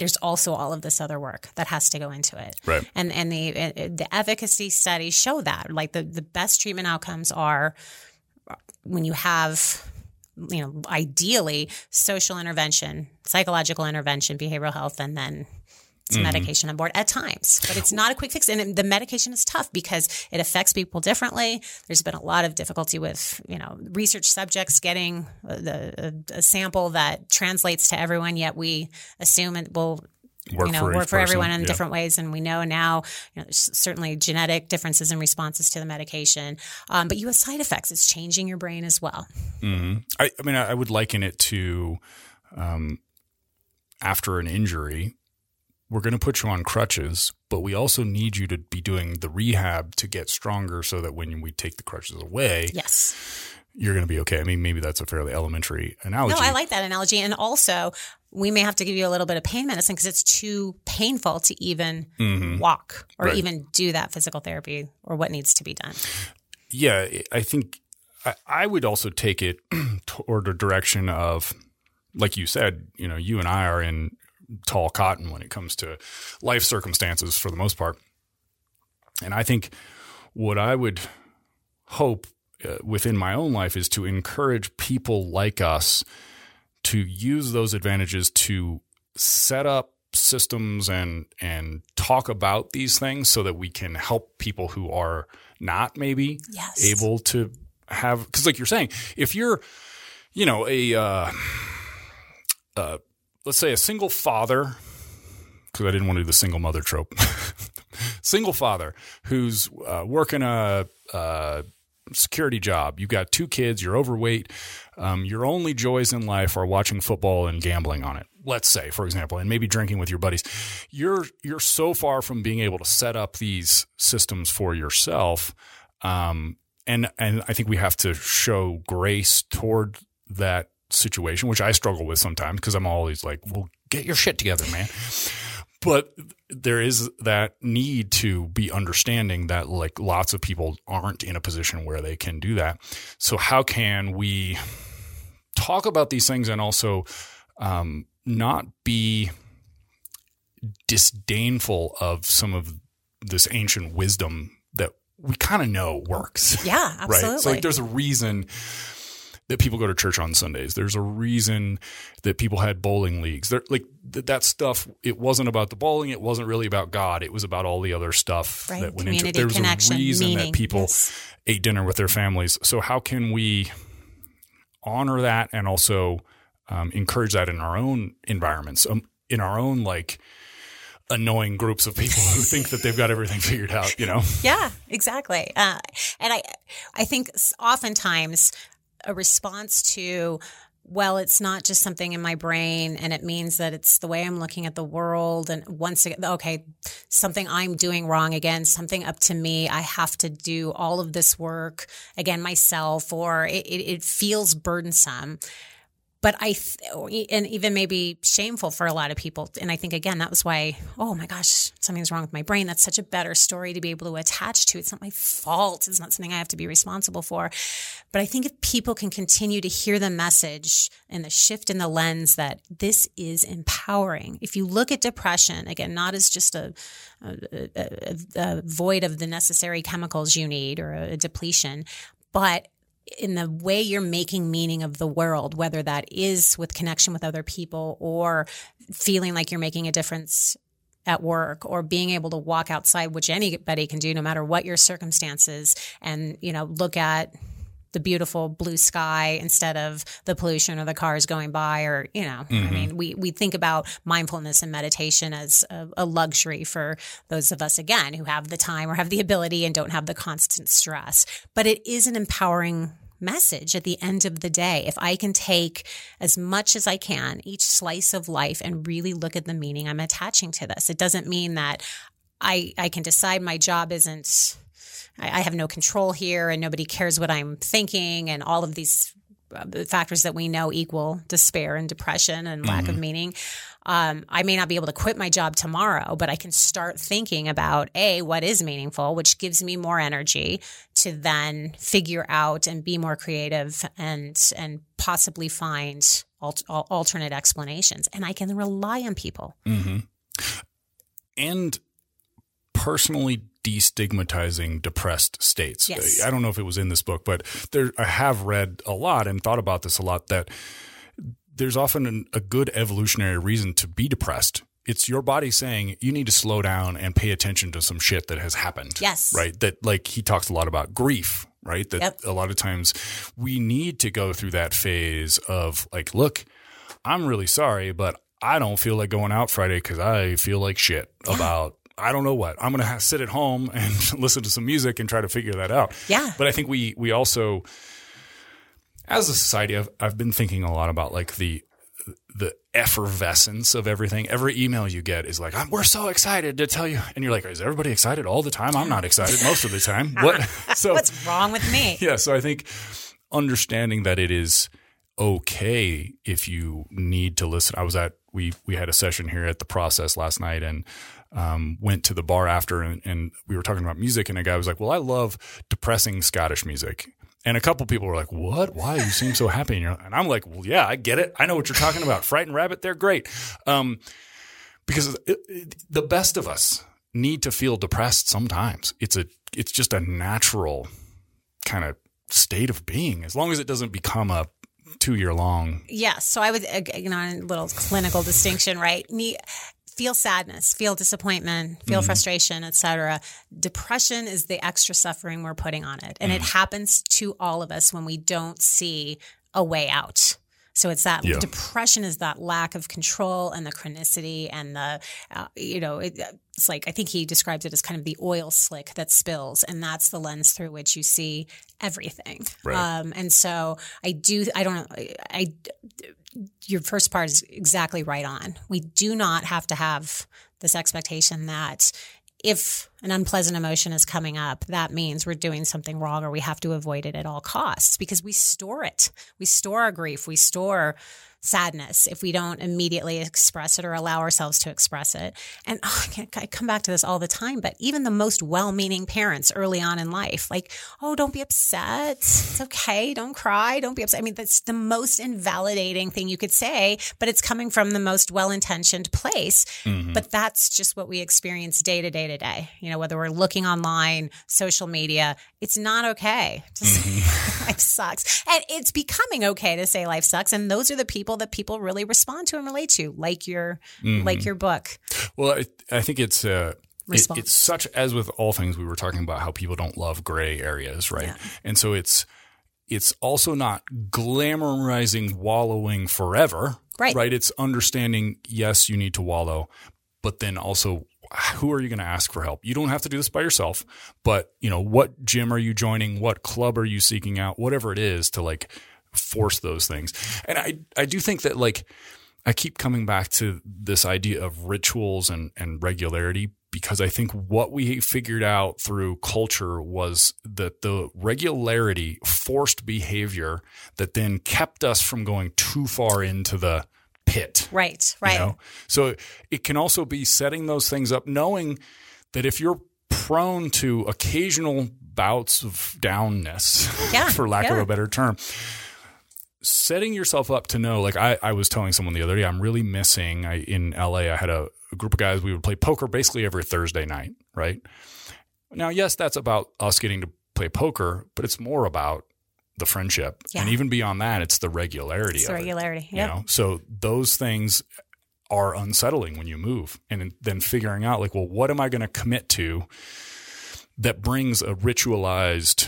there's also all of this other work that has to go into it. Right. And and the the efficacy studies show that. Like the, the best treatment outcomes are when you have, you know, ideally social intervention, psychological intervention, behavioral health, and then some mm-hmm. medication on board at times. But it's not a quick fix. And the medication is tough because it affects people differently. There's been a lot of difficulty with, you know, research subjects getting the, a, a sample that translates to everyone, yet we assume it will work you know, for, work for everyone in yeah. different ways. And we know now, you know, there's certainly genetic differences in responses to the medication. Um, but you have side effects. It's changing your brain as well. Mm-hmm. I, I mean, I would liken it to um, after an injury, we're going to put you on crutches, but we also need you to be doing the rehab to get stronger so that when we take the crutches away, yes, you're going to be okay. I mean, maybe that's a fairly elementary analogy. No, I like that analogy. And also, we may have to give you a little bit of pain medicine because it's too painful to even mm-hmm. walk or right. even do that physical therapy or what needs to be done. Yeah, I think I, I would also take it toward a direction of, like you said, you know, you and I are in tall cotton when it comes to life circumstances for the most part. And I think what I would hope uh, within my own life is to encourage people like us to use those advantages to set up systems and and talk about these things so that we can help people who are not maybe yes. able to have, because like you're saying, if you're, you know, a uh, uh let's say a single father, because I didn't want to do the single mother trope, single father who's uh, working a, a security job. You've got two kids, you're overweight. Um, your only joys in life are watching football and gambling on it. Let's say, for example, and maybe drinking with your buddies. You're you're so far from being able to set up these systems for yourself. Um, and and I think we have to show grace toward that situation, which I struggle with sometimes because I'm always like, well, get your shit together, man. But there is that need to be understanding that like lots of people aren't in a position where they can do that. So how can we talk about these things and also um, not be disdainful of some of this ancient wisdom that we kind of know works? Yeah, absolutely. Right? So like there's a reason that people go to church on Sundays. There's a reason that people had bowling leagues. They're, like th- that stuff, it wasn't about the bowling. It wasn't really about God. It was about all the other stuff right. that went Community into it. There's connection, a reason meaning. that people yes. ate dinner with their families. So how can we honor that and also um, encourage that in our own environments, um, in our own like annoying groups of people who think that they've got everything figured out, you know? Yeah, exactly. Uh, and I, I think oftentimes a response to, well, it's not just something in my brain and it means that it's the way I'm looking at the world. And once again, okay, something I'm doing wrong again, something up to me. I have to do all of this work again myself, or it, it, it feels burdensome. But I, th- and even maybe shameful for a lot of people. And I think, again, that was why, oh my gosh, something's wrong with my brain. That's such a better story to be able to attach to. It's not my fault. It's not something I have to be responsible for. But I think if people can continue to hear the message and the shift in the lens that this is empowering. If you look at depression, again, not as just a, a, a, a void of the necessary chemicals you need or a, a depletion, but in the way you're making meaning of the world, whether that is with connection with other people or feeling like you're making a difference at work or being able to walk outside, which anybody can do no matter what your circumstances, and, you know, look at the beautiful blue sky instead of the pollution or the cars going by, or, you know, mm-hmm. I mean, we, we think about mindfulness and meditation as a, a luxury for those of us, again, who have the time or have the ability and don't have the constant stress. But it is an empowering message at the end of the day. If I can take as much as I can, each slice of life, and really look at the meaning I'm attaching to this. It doesn't mean that I, I can decide my job isn't, I, I have no control here and nobody cares what I'm thinking and all of these the factors that we know equal despair and depression and lack Mm-hmm. of meaning. Um, I may not be able to quit my job tomorrow, but I can start thinking about A, what is meaningful, which gives me more energy to then figure out and be more creative and and possibly find alt- alternate explanations. And I can rely on people. Mm-hmm. And personally destigmatizing depressed states. Yes. I don't know if it was in this book, but there I have read a lot and thought about this a lot, that there's often an, a good evolutionary reason to be depressed. It's your body saying you need to slow down and pay attention to some shit that has happened. Yes. Right? That, like, he talks a lot about grief, right? That Yep. a lot of times we need to go through that phase of like, look, I'm really sorry, but I don't feel like going out Friday because I feel like shit Yeah. about I don't know what. I'm going to sit at home and listen to some music and try to figure that out. Yeah. But I think we we also, as a society, I've, I've been thinking a lot about like the the effervescence of everything. Every email you get is like, we're so excited to tell you. And you're like, is everybody excited all the time? I'm not excited most of the time. What? So What's wrong with me? yeah. So I think understanding that it is okay if you need to listen. I was at, we, we had a session here at the Process last night and um, went to the bar after and, and we were talking about music and a guy was like, well, I love depressing Scottish music. And a couple people were like, what? Why? You seem so happy. And, you're, and I'm like, well, yeah, I get it. I know what you're talking about. Frightened Rabbit, they're great. Um, because it, it, the best of us need to feel depressed sometimes. It's a, it's just a natural kind of state of being, as long as it doesn't become a two year long. Yes. So I would, you know, a little clinical distinction, right? Ne- Feel sadness, feel disappointment, feel mm-hmm. frustration, et cetera. Depression is the extra suffering we're putting on it. And mm. it happens to all of us when we don't see a way out. So it's that yeah. depression is that lack of control and the chronicity and the, uh, you know, it, it's like, I think he describes it as kind of the oil slick that spills. And that's the lens through which you see everything. Right. Um, and so I do, I don't know, I, I your first part is exactly right on. We do not have to have this expectation that if an unpleasant emotion is coming up, that means we're doing something wrong or we have to avoid it at all costs, because we store it. We store our grief. We store sadness if we don't immediately express it or allow ourselves to express it. And oh, I, I come back to this all the time, but even the most well-meaning parents early on in life, like, oh, don't be upset. It's okay. Don't cry. Don't be upset. I mean, that's the most invalidating thing you could say, but it's coming from the most well-intentioned place. Mm-hmm. But that's just what we experience day to day to day. You know, whether we're looking online, social media, it's not okay to say mm-hmm. life sucks. And it's becoming okay to say life sucks. And those are the people that people really respond to and relate to, like your mm-hmm. like your book. Well, I, I think it's uh, it, it's such, as with all things, we were talking about how people don't love gray areas, right? Yeah. And so it's it's also not glamorizing wallowing forever, right? Right? It's understanding, yes, you need to wallow, but then also, who are you going to ask for help? You don't have to do this by yourself, but you know, what gym are you joining? What club are you seeking out? Whatever it is to like force those things. And I, I do think that like, I keep coming back to this idea of rituals and, and regularity, because I think what we figured out through culture was that the regularity forced behavior that then kept us from going too far into the pit. Right, right. You know? So it can also be setting those things up, knowing that if you're prone to occasional bouts of downness, yeah, for lack yeah. of a better term, setting yourself up to know, like I, I was telling someone the other day, I'm really missing, I, in L A, I had a, a group of guys, we would play poker basically every Thursday night, right? Now, yes, that's about us getting to play poker, but it's more about the friendship. Yeah. And even beyond that, it's the regularity it's of the regularity, it. Yep. You know? So those things are unsettling when you move. And then figuring out like, well, what am I going to commit to that brings a ritualized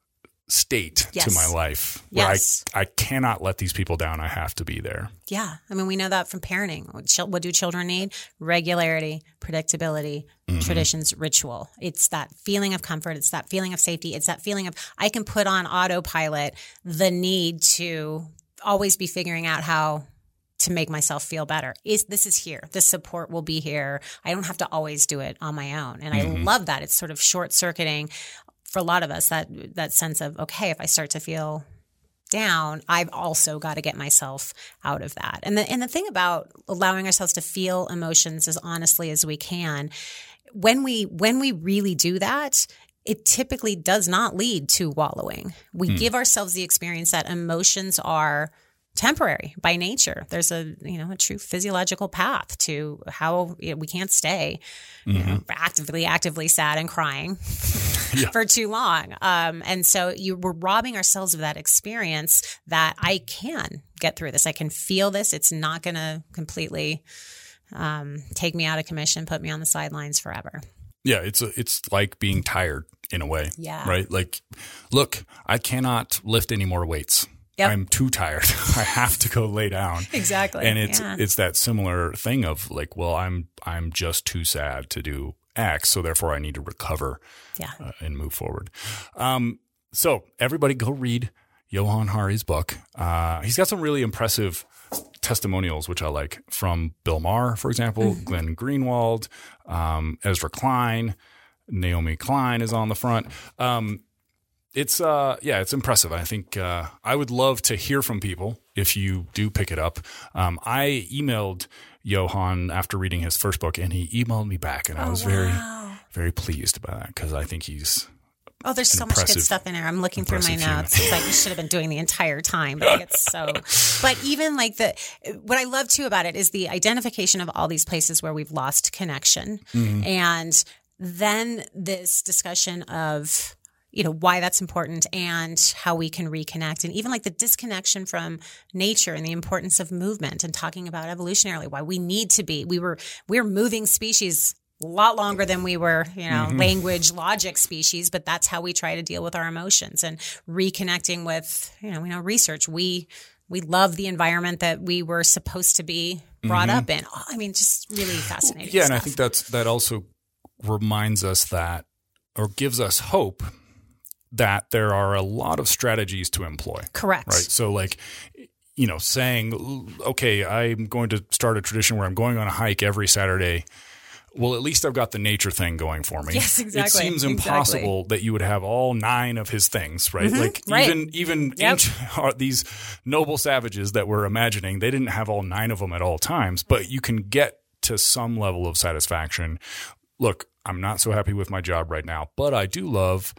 state yes. to my life where yes. I, I cannot let these people down. I have to be there. Yeah. I mean, we know that from parenting. What do children need? Regularity, predictability, mm-hmm. traditions, ritual. It's that feeling of comfort. It's that feeling of safety. It's that feeling of I can put on autopilot the need to always be figuring out how to make myself feel better. Is this is here. This support will be here. I don't have to always do it on my own. And mm-hmm. I love that. It's sort of short circuiting for a lot of us, that that sense of, okay, if I start to feel down, I've also got to get myself out of that. And the and the thing about allowing ourselves to feel emotions as honestly as we can, when we when we really do that, it typically does not lead to wallowing. We hmm. give ourselves the experience that emotions are temporary by nature. There's a, you know, a true physiological path to how you know, we can't stay mm-hmm. you know, actively, actively sad and crying yeah. for too long. Um, and so you we're robbing ourselves of that experience that I can get through this. I can feel this. It's not going to completely um, take me out of commission, put me on the sidelines forever. Yeah, it's a, it's like being tired in a way. Yeah. Right? Like, look, I cannot lift any more weights. Yep. I'm too tired. I have to go lay down. Exactly. And it's yeah. it's that similar thing of like, well, I'm I'm just too sad to do X, so therefore I need to recover yeah. uh, and move forward. Um, so everybody go read Johann Hari's book. Uh, he's got some really impressive testimonials, which I like, from Bill Maher, for example, mm-hmm. Glenn Greenwald, um, Ezra Klein, Naomi Klein is on the front. Um, It's, uh, yeah, it's impressive. I think, uh, I would love to hear from people if you do pick it up. Um, I emailed Johann after reading his first book, and he emailed me back, and I oh, was wow. very, very pleased by that, because I think he's Oh, there's so much good stuff in there. I'm looking through my notes. It's like you should have been doing the entire time, but it's so, but even like the, what I love too about it is the identification of all these places where we've lost connection. Mm-hmm. And then this discussion of, you know, why that's important and how we can reconnect, and even like the disconnection from nature and the importance of movement, and talking about evolutionarily why we need to be, we were, we're moving species a lot longer than we were, you know, mm-hmm. language, logic species, but that's how we try to deal with our emotions, and reconnecting with, you know, we know research. We, we love the environment that we were supposed to be brought mm-hmm. up in. Oh, I mean, just really fascinating Yeah. stuff. And I think that's, that also reminds us that, or gives us hope that there are a lot of strategies to employ. Correct. Right. So like, you know, saying, okay, I'm going to start a tradition where I'm going on a hike every Saturday. Well, at least I've got the nature thing going for me. Yes, exactly. It seems impossible exactly. that you would have all nine of his things, right? Mm-hmm, like right. even even yep. ancient, these noble savages that we're imagining, they didn't have all nine of them at all times, but you can get to some level of satisfaction. Look, I'm not so happy with my job right now, but I do love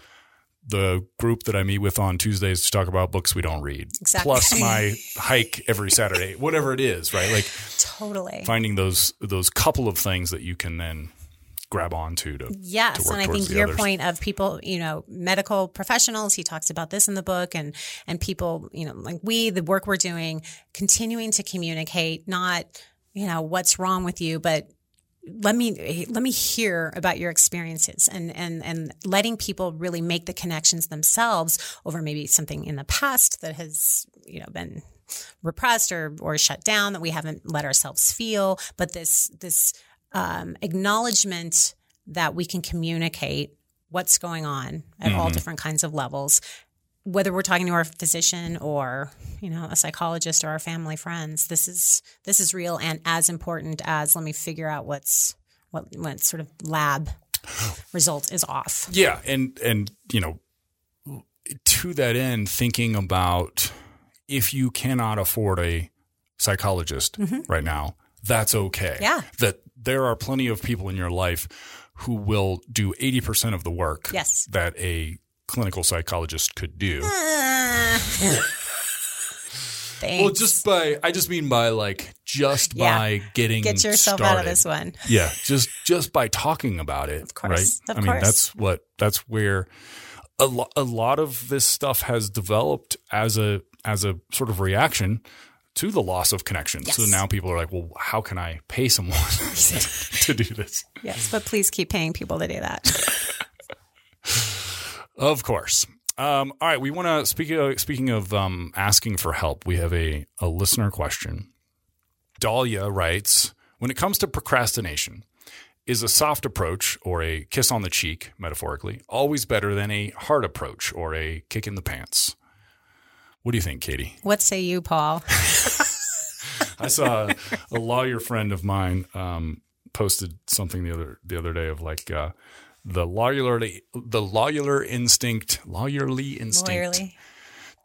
the group that I meet with on Tuesdays to talk about books we don't read, exactly. plus my hike every Saturday, whatever it is, right? Like totally finding those those couple of things that you can then grab onto to yes, to work and I think the your others. point of people, you know, medical professionals. He talks about this in the book, and and people, you know, like we, the work we're doing, continuing to communicate, not, you know, what's wrong with you, but let me let me hear about your experiences, and and and letting people really make the connections themselves over maybe something in the past that has, you know, been repressed or or shut down, that we haven't let ourselves feel. But this this um, acknowledgement that we can communicate what's going on at mm-hmm. all different kinds of levels, whether we're talking to our physician or, you know, a psychologist or our family friends. This is this is real, and as important as let me figure out what's what what sort of lab result is off. Yeah, and and you know, to that end, thinking about if you cannot afford a psychologist mm-hmm. right now, that's okay. Yeah, that there are plenty of people in your life who will do eighty percent of the work. Yes. that a clinical psychologist could do. Uh, well, just by, I just mean by like, just yeah. by getting Get yourself started. out of this one. Yeah. Just, just by talking about it. Of course. Right. Of I mean, course. that's what, that's where a, lo- a lot of this stuff has developed as a, as a sort of reaction to the loss of connection. Yes. So now people are like, well, how can I pay someone to do this? Yes. But please keep paying people to do that. Of course. Um, all right. We want to speak of, speaking of um, asking for help, we have a, a listener question. Dahlia writes, when it comes to procrastination, is a soft approach or a kiss on the cheek, metaphorically, always better than a hard approach or a kick in the pants? What do you think, Katie? What say you, Paul? I saw a, a lawyer friend of mine um, posted something the other the other day of like uh, the lawyerly the lawyerly instinct lawyerly instinct Lawyerly.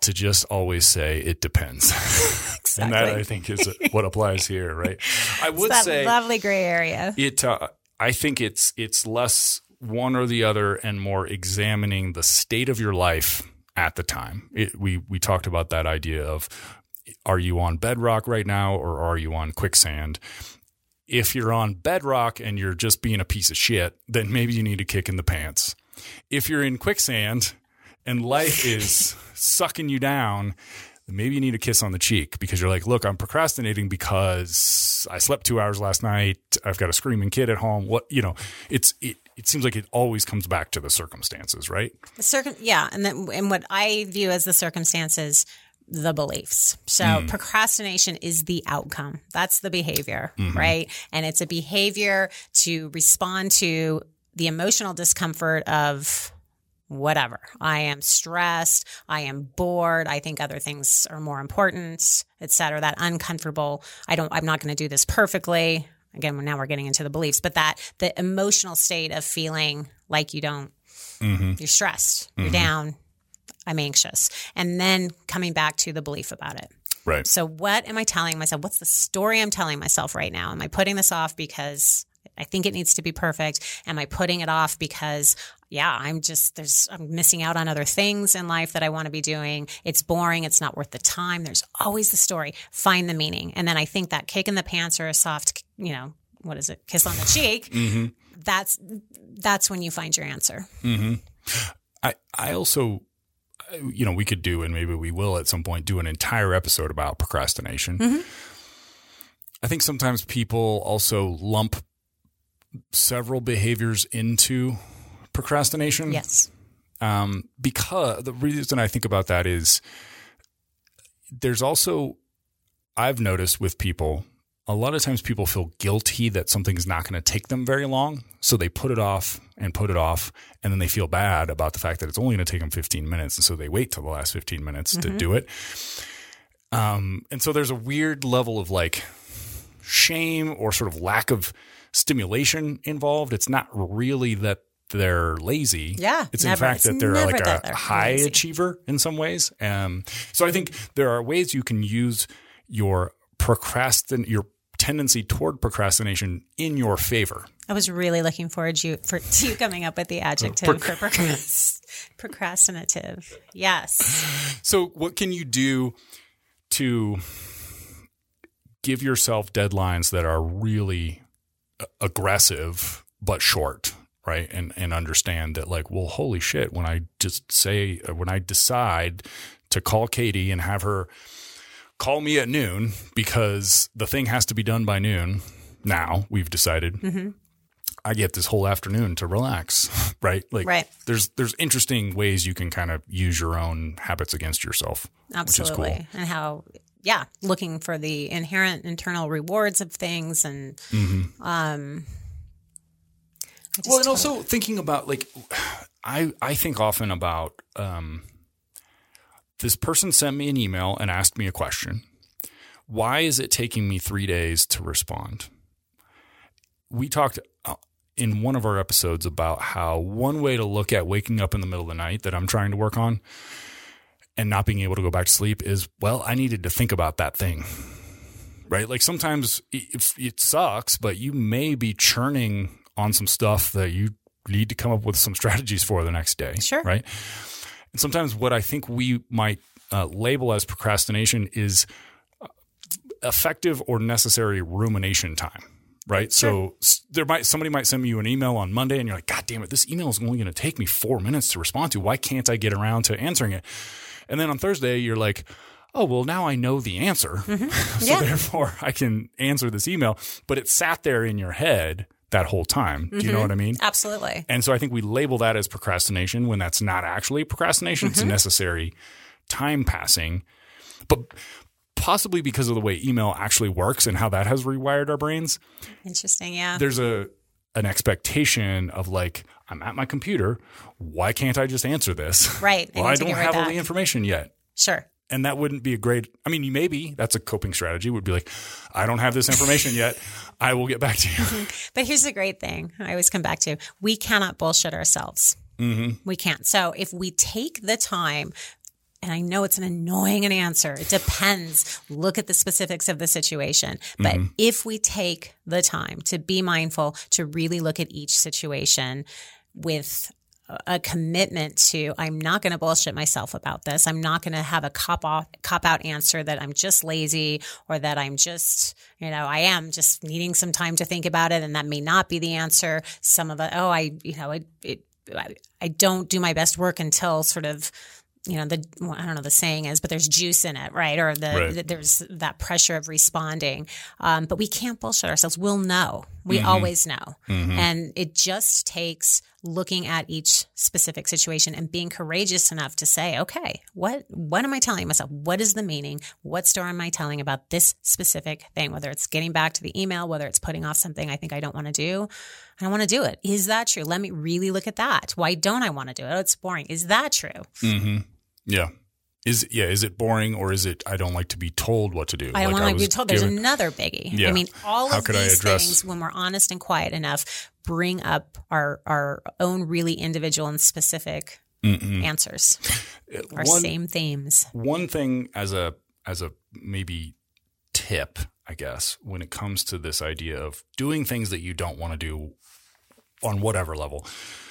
to just always say it depends. Exactly. And that, I think, is what applies here, right? I would it's that say lovely gray area. It. Uh, I think it's it's less one or the other and more examining the state of your life at the time. It, we we talked about that idea of, are you on bedrock right now or are you on quicksand? If you're on bedrock and you're just being a piece of shit, then maybe you need a kick in the pants. If you're in quicksand and life is sucking you down, maybe you need a kiss on the cheek because you're like, look, I'm procrastinating because I slept two hours last night. I've got a screaming kid at home. What, you know, it's, it, it seems like it always comes back to the circumstances, right? The circum- yeah. And then, and what I view as the circumstances, the beliefs. So mm. procrastination is the outcome. That's the behavior, mm-hmm. right? And it's a behavior to respond to the emotional discomfort of whatever. I am stressed. I am bored. I think other things are more important, et cetera. That uncomfortable. I don't, I'm not going to do this perfectly. Again, now we're getting into the beliefs, but that the emotional state of feeling like you don't, mm-hmm. you're stressed, you're mm-hmm. down, I'm anxious. And then coming back to the belief about it. Right. So what am I telling myself? What's the story I'm telling myself right now? Am I putting this off because I think it needs to be perfect? Am I putting it off because, yeah, I'm just, there's, I'm missing out on other things in life that I want to be doing. It's boring. It's not worth the time. There's always the story. Find the meaning. And then I think that kick in the pants or a soft, you know, what is it? Kiss on the cheek. Mm-hmm. That's, that's when you find your answer. Mm-hmm. I, I also, you know, we could do, and maybe we will at some point, do an entire episode about procrastination. Mm-hmm. I think sometimes people also lump several behaviors into procrastination. Yes. Um, because the reason I think about that is there's also, I've noticed with people, a lot of times people feel guilty that something's not going to take them very long. So they put it off and put it off. And then they feel bad about the fact that it's only going to take them fifteen minutes. And so they wait till the last fifteen minutes mm-hmm. to do it. Um, and so there's a weird level of like shame or sort of lack of stimulation involved. It's not really that they're lazy. Yeah. It's never. in fact it's that they're like that a they're high lazy. achiever in some ways. Um, so I think there are ways you can use your procrastin your tendency toward procrastination in your favor. I was really looking forward to you, for, to you coming up with the adjective Proc- for procrast- procrastinative. Yes. So what can you do to give yourself deadlines that are really aggressive but short, right? And and understand that like, well, holy shit, when I just say, when I decide to call Katie and have her call me at noon because the thing has to be done by noon. Now we've decided mm-hmm. I get this whole afternoon to relax, right? Like right. there's, there's interesting ways you can kind of use your own habits against yourself. Absolutely. Which is cool. And how, yeah, looking for the inherent internal rewards of things. And, mm-hmm. um, well, and also thinking about like, I, I think often about, um, this person sent me an email and asked me a question. Why is it taking me three days to respond? We talked in one of our episodes about how one way to look at waking up in the middle of the night that I'm trying to work on and not being able to go back to sleep is, well, I needed to think about that thing, right? Like sometimes it, it sucks, but you may be churning on some stuff that you need to come up with some strategies for the next day, sure. right? And sometimes what I think we might uh, label as procrastination is effective or necessary rumination time, right? Sure. So there might somebody might send you an email on Monday and you're like, God damn it, this email is only going to take me four minutes to respond to. Why can't I get around to answering it? And then on Thursday, you're like, oh, well, now I know the answer. Mm-hmm. so yeah. therefore I can answer this email. But it sat there in your head that whole time. Do you mm-hmm. know what I mean? Absolutely. And so I think we label that as procrastination when that's not actually procrastination. Mm-hmm. It's necessary time passing, but possibly because of the way email actually works and how that has rewired our brains. Interesting. Yeah. There's a, an expectation of like, I'm at my computer. Why can't I just answer this? Right. Well, I don't have right all the information yet. Sure. And that wouldn't be a great, I mean, maybe that's a coping strategy would be like, I don't have this information yet. I will get back to you. Mm-hmm. But here's the great thing I always come back to. We cannot bullshit ourselves. Mm-hmm. We can't. So if we take the time and I know it's an annoying answer. It depends. Look at the specifics of the situation. But mm-hmm. if we take the time to be mindful, to really look at each situation with a commitment to, I'm not going to bullshit myself about this. I'm not going to have a cop off, cop out answer that I'm just lazy or that I'm just, you know, I am just needing some time to think about it. And that may not be the answer. Some of it, oh, I, you know, it, it, I, I don't do my best work until sort of, you know, the, well, I don't know the saying is, but there's juice in it, right? Or the, right. the there's that pressure of responding. Um, but we can't bullshit ourselves. We'll know. We mm-hmm. always know. Mm-hmm. And it just takes looking at each specific situation and being courageous enough to say, okay, what, what am I telling myself? What is the meaning? What story am I telling about this specific thing? Whether it's getting back to the email, whether it's putting off something I think I don't want to do. I don't want to do it. Is that true? Let me really look at that. Why don't I want to do it? Oh, it's boring. Is that true? Mm-hmm. Yeah. Is yeah, is it boring or is it I don't like to be told what to do? I don't like want to be told. There's given, another biggie. Yeah. I mean, all How of could these I address, things, when we're honest and quiet enough, bring up our our own really individual and specific mm-mm. answers, our one, same themes. One thing as a as a maybe tip, I guess, when it comes to this idea of doing things that you don't want to do on whatever level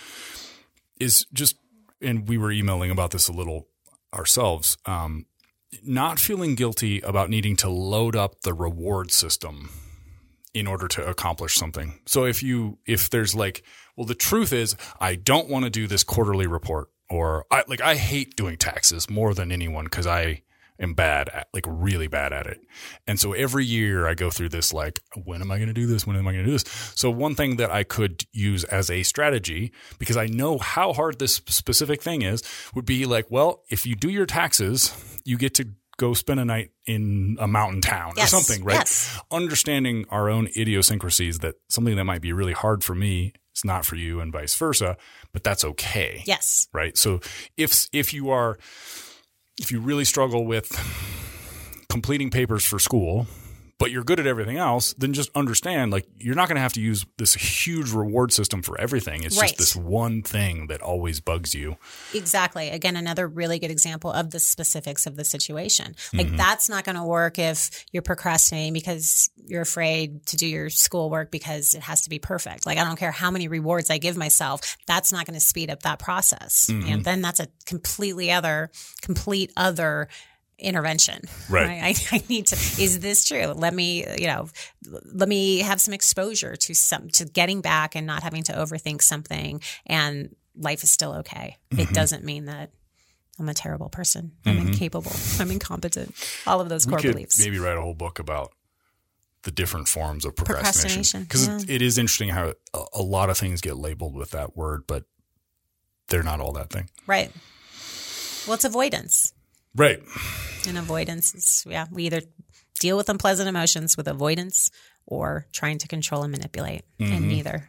is just, and we were emailing about this a little ourselves, um, not feeling guilty about needing to load up the reward system in order to accomplish something. So if you, if there's like, well, the truth is I don't want to do this quarterly report, or I like, I hate doing taxes more than anyone because I am bad at, like really bad at it. And so every year I go through this, like, when am I going to do this? When am I going to do this? So one thing that I could use as a strategy, because I know how hard this specific thing is, would be like, well, if you do your taxes, you get to go spend a night in a mountain town yes. or something, right? Yes. Understanding our own idiosyncrasies, that something that might be really hard for me is not for you and vice versa, but that's okay. Yes. Right. So if, if you are, if you really struggle with completing papers for school, but you're good at everything else, then just understand, like, you're not going to have to use this huge reward system for everything. It's right. just this one thing that always bugs you. Exactly. Again, another really good example of the specifics of the situation. Like mm-hmm. that's not going to work if you're procrastinating because you're afraid to do your schoolwork because it has to be perfect. Like, I don't care how many rewards I give myself. That's not going to speed up that process. Mm-hmm. And then that's a completely other, complete other intervention. Right. right. I, I need to, is this true? Let me, you know, let me have some exposure to some, to getting back and not having to overthink something, and life is still okay. Mm-hmm. It doesn't mean that I'm a terrible person. I'm mm-hmm. incapable. I'm incompetent. All of those core we could beliefs. Maybe write a whole book about the different forms of procrastination. Because yeah. it, it is interesting how a, a lot of things get labeled with that word, but they're not all that thing. Right. Well, it's avoidance. Right. And avoidance is, yeah, we either deal with unpleasant emotions with avoidance or trying to control and manipulate, mm-hmm. and neither.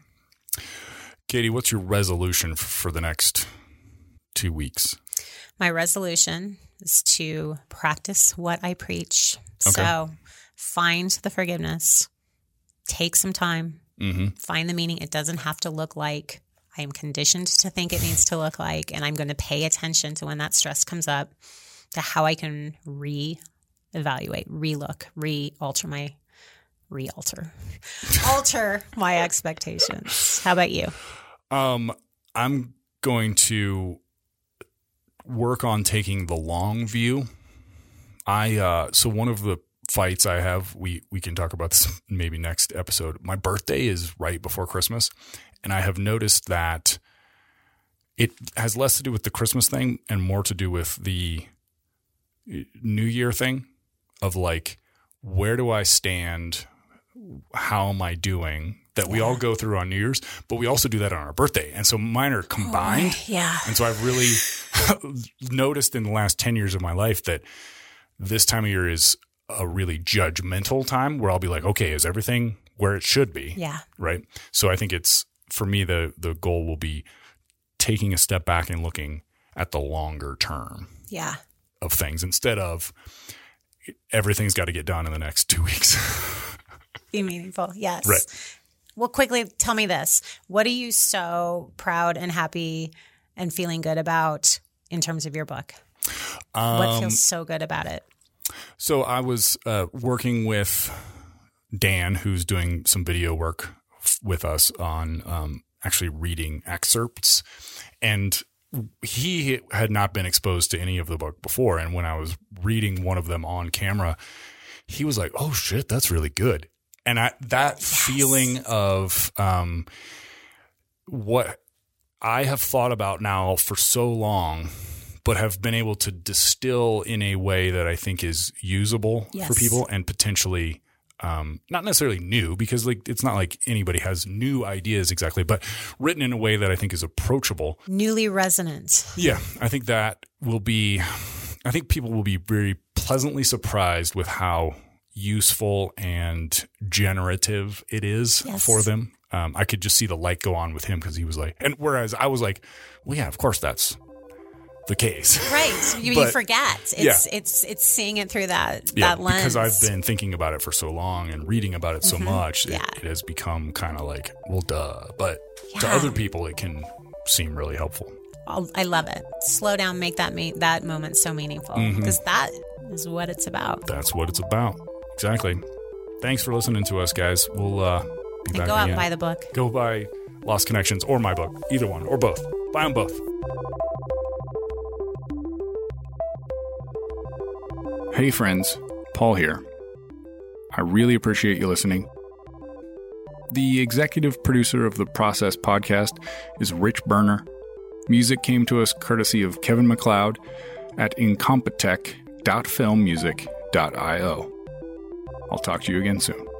Katie, what's your resolution f- for the next two weeks? My resolution is to practice what I preach. Okay. So find the forgiveness, take some time, mm-hmm. find the meaning. It doesn't have to look like I am conditioned to think it needs to look like, and I'm going to pay attention to when that stress comes up, to how I can re-evaluate, re-look, re-alter my, re-alter, alter my expectations. How about you? Um, I'm going to work on taking the long view. I uh, so one of the fights I have, we we can talk about this maybe next episode. My birthday is right before Christmas, and I have noticed that it has less to do with the Christmas thing and more to do with the New Year thing of like, where do I stand? How am I doing? That we yeah. all go through on New Year's, but we also do that on our birthday. And so mine are combined. Oh, yeah. And so I've really noticed in the last ten years of my life that this time of year is a really judgmental time where I'll be like, okay, is everything where it should be? Yeah. Right. So I think it's, for me, the, the goal will be taking a step back and looking at the longer term. Yeah. Of things instead of everything's got to get done in the next two weeks. Be meaningful. Yes. Right. Well, quickly tell me this. What are you so proud and happy and feeling good about in terms of your book? Um, what feels so good about it? So I was uh, working with Dan, who's doing some video work f- with us on um, actually reading excerpts. And he had not been exposed to any of the book before. And when I was reading one of them on camera, he was like, oh, shit, that's really good. And I, that yes. feeling of um, what I have thought about now for so long, but have been able to distill in a way that I think is usable yes. for people and potentially um, not necessarily new, because like it's not like anybody has new ideas exactly, but written in a way that I think is approachable. Newly resonant. Yeah, I think that will be – I think people will be very pleasantly surprised with how useful and generative it is yes. for them. Um, I could just see the light go on with him because he was like – and whereas I was like, well, yeah, of course that's – the case. Right. You, but, you forget. It's, yeah. it's, it's seeing it through that, yeah, that lens. Because I've been thinking about it for so long and reading about it so mm-hmm. much, yeah. it, it has become kind of like, well, duh. But yeah. to other people, it can seem really helpful. I'll, I love it. Slow down, make that me- that moment so meaningful because mm-hmm. that is what it's about. That's what it's about. Exactly. Thanks for listening to us, guys. We'll uh, be and back go out again. and buy the book. Go buy Lost Connections or my book. Either one or both. Buy them both. Hey friends, Paul here. I really appreciate you listening. The executive producer of the Process podcast is Rich Berner. Music came to us courtesy of Kevin MacLeod at incompetech dot film music dot io. I'll talk to you again soon.